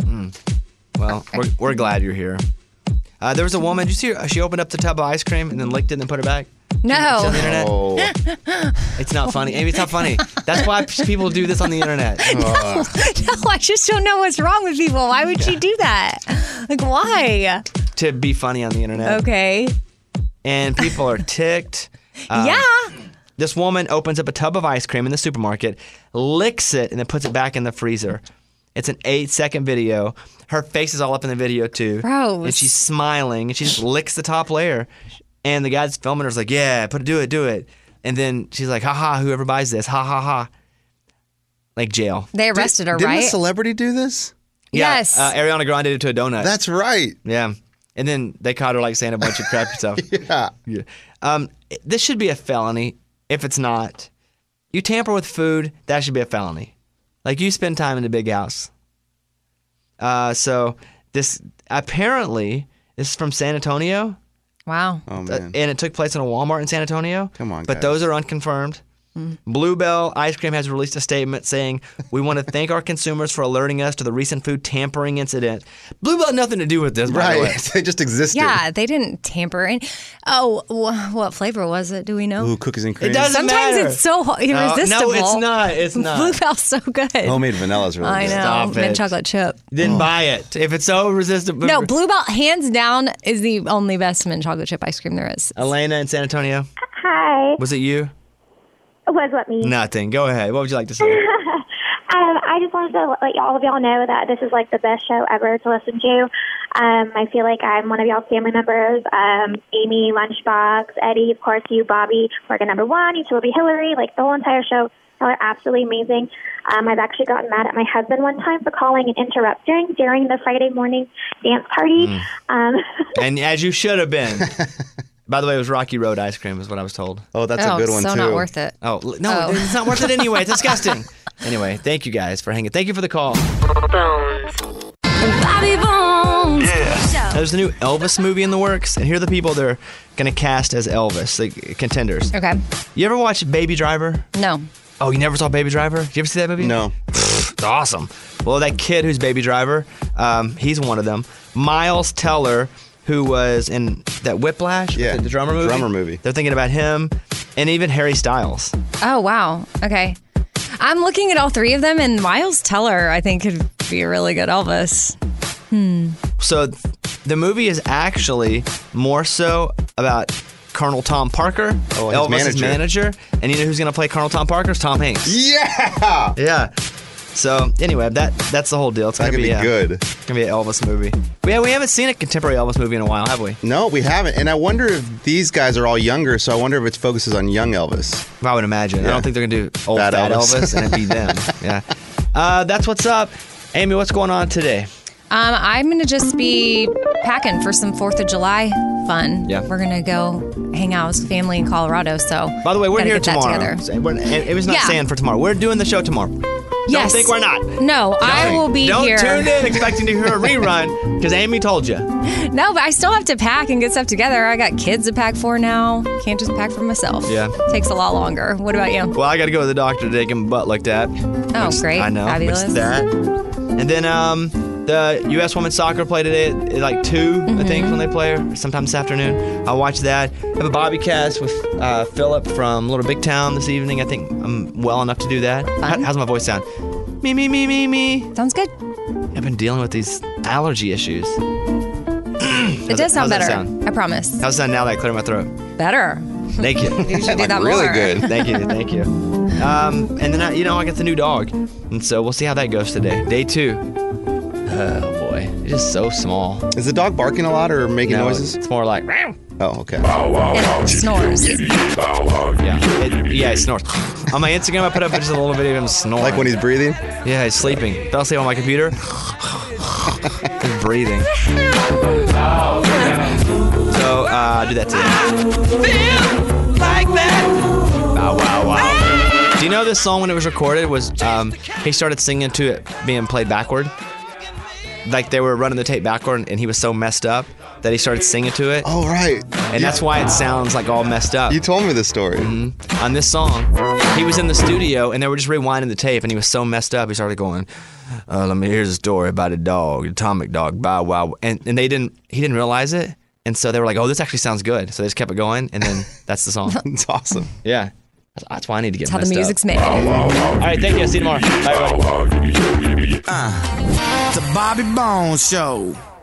Well, we're, we're glad you're here. Uh, there was a woman. Did you see her? She opened up the tub of ice cream and then licked it and then put it back. It's on the No. internet. Oh. It's not funny. Maybe it's not funny. That's why people do this on the internet. No, I just don't know what's wrong with people. Why would she do that? Like, why? To be funny on the internet. Okay. And people are ticked. Um, Yeah. This woman opens up a tub of ice cream in the supermarket, licks it, and then puts it back in the freezer. It's an eight second video. Her face is all up in the video too. Gross. And she's smiling and she just licks the top layer. And the guy's filming her's like, yeah, put it, do it, do it. And then she's like, ha ha, whoever buys this, ha ha ha. Like jail. They arrested her, Didn't right? a celebrity do this? Yeah, Yes. Uh, Ariana Grande did it to a donut. That's right. Yeah. And then they caught her like saying a bunch of crappy stuff. Yeah. Yeah. Um, this should be a felony if it's not. You tamper with food, that should be a felony. Like you spend time in the big house. Uh, so this apparently this is from San Antonio. Wow. Oh Uh, man. and it took place in a Walmart in San Antonio. Come on, But guys. those are unconfirmed. Bluebell Ice Cream has released a statement saying, we want to thank our consumers for alerting us to the recent food tampering incident. Bluebell had nothing to do with this, by the way. Right. They just existed. Yeah, they didn't tamper. And oh, wh- what flavor was it? Do we know? Ooh, cookies and cream. It doesn't Sometimes matter. it's so ho- irresistible. No, it's not. It's not. Bluebell's so good. Homemade vanilla is really I good. know. Stop Mint it. chocolate chip. Then buy it. If it's so irresistible. No, Bluebell, hands down, is the only best mint chocolate chip ice cream there is. Elena in San Antonio, Hi. was it you? Was what me? Nothing. Go ahead. What would you like to say? um, I just wanted to let all of y'all know that this is like the best show ever to listen to. Um, I feel like I'm one of y'all's family members. Um, Amy, Lunchbox, Eddie, of course, you, Bobby, Morgan number one, you two will be Hillary, like the whole entire show. Y'all are absolutely amazing. Um, I've actually gotten mad at my husband one time for calling and interrupting during the Friday morning dance party. Mm. Um, And as you should have been. By the way, it was Rocky Road ice cream is what I was told. Oh, that's oh, a good one so too. not worth it. Oh, l- no, Oh. it's not worth it anyway. It's disgusting. Anyway, thank you guys for hanging. Thank you for the call. Bobby Bones. Now, there's a new Elvis movie in the works, and here are the people they're going to cast as Elvis, the contenders. Okay. You ever watch Baby Driver? No. Oh, you never saw Baby Driver? Did you ever see that movie? No. It's awesome. Well, that kid who's Baby Driver, um, he's one of them. Miles Teller, who was in that Whiplash, Yeah, the, the drummer movie. drummer movie. They're thinking about him, and even Harry Styles. Oh, wow. Okay. I'm looking at all three of them, and Miles Teller, I think, could be a really good Elvis. Hmm. So th- the movie is actually more so about Colonel Tom Parker, Oh, his Elvis's manager. manager. And you know who's going to play Colonel Tom Parker? It's Tom Hanks. Yeah. Yeah. So anyway, that that's the whole deal. It's That gonna could be a, good. It's gonna be an Elvis movie. But yeah, we haven't seen a contemporary Elvis movie in a while, have we? No, we haven't. And I wonder if these guys are all younger, so I wonder if it focuses on young Elvis. I would imagine. I Yeah. don't think they're gonna do old Bad fat Elvis. Elvis, and it'd be them. Yeah. Uh, that's what's up, Amy. What's going on today? Um, I'm going to just be packing for some fourth of July fun. Yeah. We're going to go hang out with family in Colorado. So, By the way, we're gotta here get that tomorrow. together. We're- It was not Yeah. saying for tomorrow. We're doing the show tomorrow. Yes. Don't think we're not. No, I will be Don't here. tune in expecting to hear a rerun because Amy told you. No, but I still have to pack and get stuff together. I got kids to pack for now. Can't just pack for myself. Yeah. Takes a lot longer. What about you? Well, I got to go to the doctor today, get my butt looked at. Oh, Which- great. I know. Fabulous. Which that. And then um, the U S women's soccer play today at, at like two, I think, Mm-hmm. when they play, or sometime this afternoon. I'll watch that. I have a Bobby cast with uh, Philip from Little Big Town this evening. I think I'm well enough to do that. How, how's my voice sound? Me, me, me, me, me. Sounds good. I've been dealing with these allergy issues. It does sound how's that better. sound? I promise. How's it sound now that I clear my throat? Better. Thank you. You should do Like, that really more. good. Thank you. Thank you. Um, and then I, you know I got the new dog, and so we'll see how that goes today. Day two. Oh boy, it's just so small. Is the dog barking a lot or making No, noises? It's more like. Oh, okay. And snores. Yeah, it, yeah, he snores. On my Instagram, I put up just a little video of him snoring. Like when he's breathing? Yeah, he's sleeping. Fell asleep on my computer. He's breathing. So uh, do that today. Like that. Bow wow wow. Do you know this song when it was recorded was um, he started singing to it being played backward? Like they were running the tape backward, and he was so messed up that he started singing to it. Oh, right. And that's why it sounds like all messed up. You told me this story. Mm-hmm. On this song, he was in the studio, and they were just rewinding the tape, and he was so messed up, he started going, uh, let me here's a story about a dog, atomic dog, bow wow. And, and they didn't, he didn't realize it. And so they were like, oh, this actually sounds good. So they just kept it going, and then that's the song. It's awesome. Yeah. That's, that's why I need to get That's how the messed up. music's made. All right, thank you. See you tomorrow. Bye, everybody. Uh, the Bobby Bones Show.